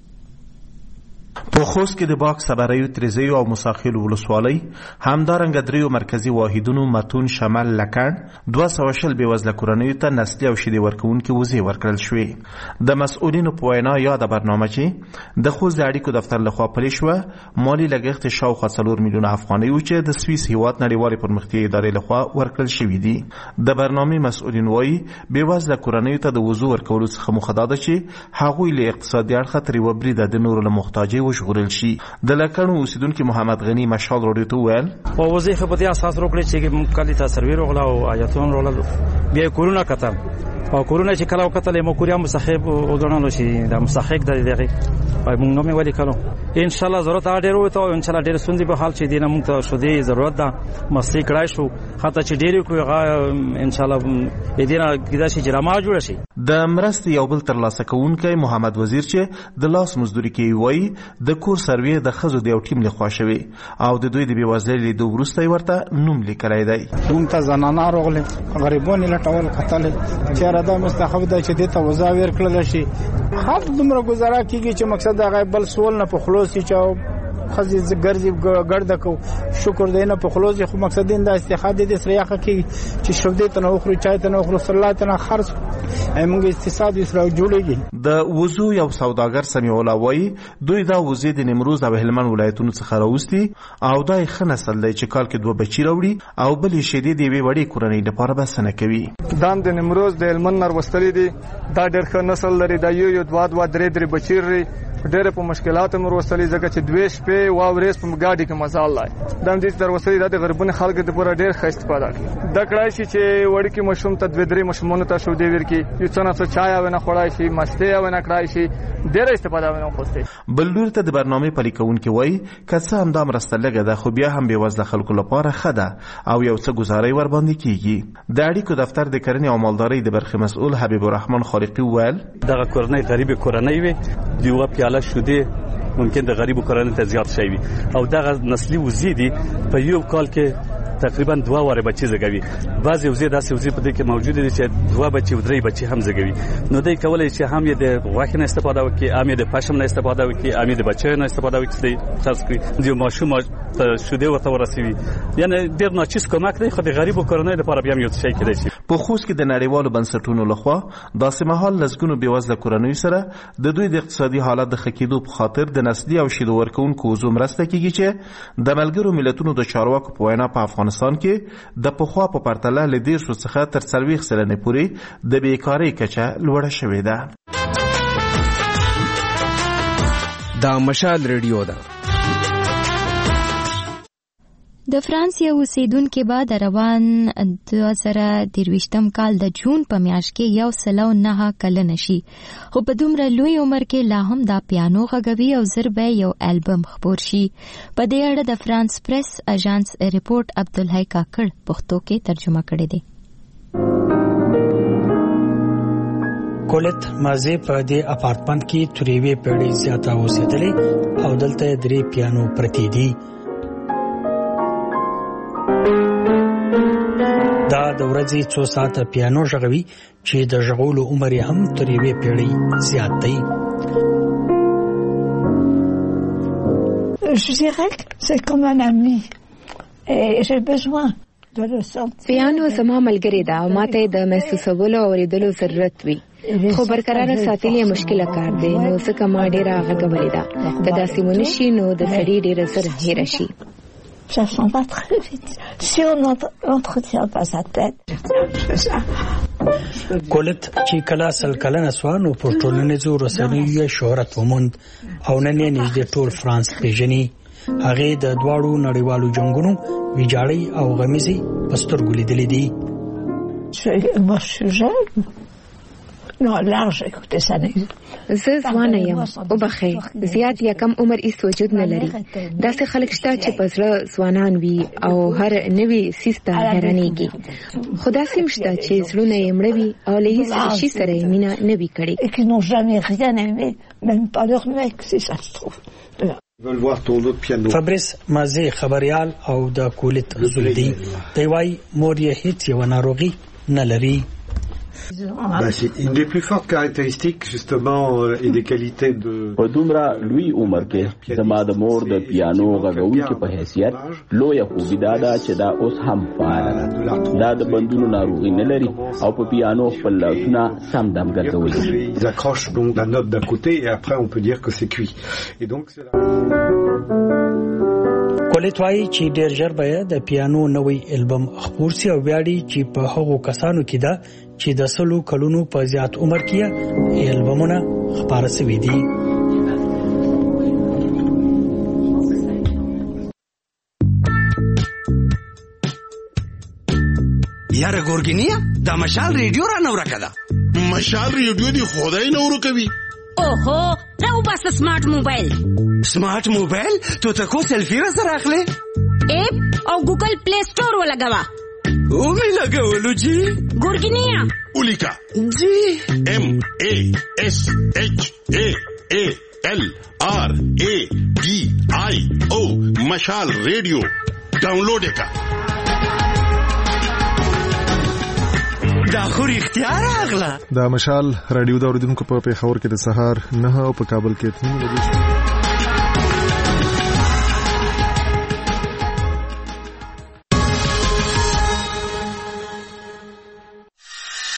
په خوست کې د باغ صبریو تریزیو او مساخیل ولسوالۍ همدارنګه دریو مرکزی واحدونو متون شمال لکړ 200 بېوزله کورنیو ته نسلي او شیدې ورکوونکې وزې ورکړل شوې. د مسؤلینو په وینا یاده برنامه چې د خوست د اړیکو دفتر لخوا پلي شوه مالی لګښت شاوخوا 4 میلیونه افغانۍ و چې د سویس هیواد نړیوالې پرمختیایي ادارې لخوا ورکړل شوي دي. د برنامې مسؤلین وایي بېوزله کورنیو ته د وزو ورکولو څخه موخه دا ده چې هغوی له اقتصادي اړخه ترې وبریده د نورو له محتاجۍ وژغورل شي. د لکړو اوسیدونکو محمد غنی مشال راډیو ته ویل په وظیفه په دې اساس وکړي چې موږ کلی ته سرویر وغلا او آیاتون رول بیا کورونا کتل او کورونا چې کله وکتل مو کوریا مصاحب او دونو شي د مصاحب د دغه پای موږ نو مې ولي کړو ان شاء الله ضرورت اړ وته او ان شاء الله ډېر سوندې په حال چې دینه موږ ته شو دې ضرورت ده مستي کړای شو حتی چې ډېر کوی ان شاء الله دینه کیدا شي جرامه جوړ شي. د مرستې یو بل ترلاسه کوونکی محمد وزیر چې د لاس مزدوري کوي وایي د کور سروې د خزو د یو ټیم لخوا شوی او د دوی د بېوزلۍ لیدو وروسته ورته نوم لیکلی دی. موږ ته زنانه راغلې غریبان یې لټول کتلې چې دا مستحب ده چې دې ته وزا ورکړل شي. خاط دومره گزاره کیږي چې مقصد هغه بل سوال نه په خلاص چې خزي ګرځي ګرد کو شکر دینه په خلاص خو مقصد دین د استخاده د سریاخه کی چې شودې ته نو خوري چای ته نو خوري صلات نه خرج موږ اقتصاد اسره جوړیږي. د وزو یو سوداګر سمیع الله وایي دوی دا وزې د نیمروز او هلمند ولایتونو څخه راوستي او دا ښه نسل دی چې کال کې 2 بچی راوړي او بلې شیدې دی وړي کورنۍ لپاره بسنه کوي. دام د نیمروز د هلمند نر وستلې دي دا ډېر ښه نسل لري دا یو 2 بچی لري ډېر په مشکلات مر وستلې ځکه چې 2 شپې واورېس په ګاډي کې مزال لای دم دې تر وستلې د غربونو خلک د پوره ډېر ښه استفاده کوي. د کړای شي چې وړي کې مشروم ته 2 مشمونه ته شو دی ورکی یو څه چای او نه خړای شي مسته او نه کړای شي ډېر استفاده ونه خوسته. بلور ته د برنامه پلي کوونکې وایي کڅه هم د مرسته لګه ده خو بیا هم بېوزله خلکو لپاره ښه ده او یو څه گزارې ور باندې کیږي. د اړیکو دفتر د کرنې او مالدارۍ د برخې مسؤل حبیب الرحمن خالقی ویل دغه کورنۍ غریب کورنۍ وي دیوه پیاله شوده ممکن د غریب کورنۍ ته زیات شي او دغه نسلي وزیدي په یو کال کې تقریبا 2 واره بچي زګوي. بعضي وزې داسې وزې په دې کې موجود دي چې 2 بچي او 3 بچي هم زګوي. نو دوی کولای شي هم یې د غوښې نه استفاده وکړي هم یې د پښم نه استفاده وکړي هم یې د بچو نه استفاده وکړي خاص کړي د ماشوم ته شوده ورته ورسوي یعنی ډېر ناچیز کومک دی خو د غریب کورنۍ لپاره بیا یو څه کېدای شي. په خوست کې د نړیوالو بنسټونو لخوا داسې مهال لسګونو بېوزله کورنیو سره د دوی د اقتصادي حالت د ښه کېدو په خاطر د نسلي او شیدو ورکوونکو وزو مرسته کیږي چې د ملګرو ملتونو د چارواکو په وینا په افغانستان کې د پخوا په پرتله له 10 څخه تر 40 سلنې پورې د بیکارۍ کچه لوړه شوې ده. دا مشال ریډیو ده. د فرانس یو اوسیدونکو به د روان 2023 کال د جون په میاشت کې 109 کلن شي خو په دومره لوی عمر کې لا هم دا پیانو غږوي او زر به یو البم خپور شي. په دې اړه د فرانس پریس اژانس ریپورت عبدالحی کاکړ پښتو کې ترجمه کړی دی. کولت مازه په دې اپارتمنټ کې تریوي پیړۍ زیاته اوسېدلې او دلته درې پیانو پرتی دي. دا د ورځې 2 ساعته پیانو غږوي چې د غږولو عمر هم تر یوې پیړۍ زیات دی. Je dirais que c'est comme un ami et j'ai besoin de le sentir. پیانو زما ملګری ده او ماته د محسوسولو او اوریدلو ضرورت وي خو برقرار ساتل یې مشکل کار دی نو ځکه ما ډیره غږولې ده که داسې ونه شي نو د سړي ډیره زر هېره شي. Ça s'en va très vite. Si on n'entretient pas sa tête. کولت چې کله سل کلنه سوه نو په ټولنیزو رسنیو یې شهرت وموند او نن یې نږدې ټول فرانس پیژني. هغې د دواړو نړیوالو جنګونو ویجاړۍ او غمیزې په سترګو لیدلې دي. Moi, je suis jeune. No, large کوتسنه زه ځوانه یم او بخیر زیات یا کم عمر هیڅ وجود نه لري داسې خلک شته چې په زړه ځوانان وي او هر نوي سیسته حیرانېږي خو داسې هم شته چې زړونه یې مړه وي او له هیڅ شي سره یې مینه نه وي کړې فبرس مازی خبريال او د کولت زلدی دی وای مور یې هیڅ یو ناروغي نه لري. C'est une des plus fortes caractéristiques justement et des qualités de په دومره لوی عمر کې زما د مور د پیانو غږونکو په حیثیت لویه خوبي دا ده چې دا اوس هم فعال دا د بندونو ناروغي نه لري او په پیانو خپل لاسونه سم دم ګرځوي. Ils accrochent donc la note d'un côté et après on peut dire que c'est cuit. Et donc c'est کولت وای چې ډیر ژر به د پیانو نوې البم خپور سي او ویاړي چې په هغو کسانو کې ده چې د 100 کلونو په زیات عمر کې البمونه خپاره شوي دي. یاره ګورګینیا د مشال ریډیو را نو راکړه. مشال ریډیو دی خدای نورو کوي. اوهو راو بس سمارټ موبایل. سمارټ موبایل ته تاسو سلفي را سره اخلي؟ اپ او ګوګل پلی سٹور ولګوا. او می لګولو جی. ګورګینیا. اولیکا. جی. MASHALRADIO مشال ریډیو ډاونلوډ کا. دا خو اختیار اغلا. دا مشال رادیو د اوریدونکو په پیښور کې د سهار 9 او په کابل کې 3 بجې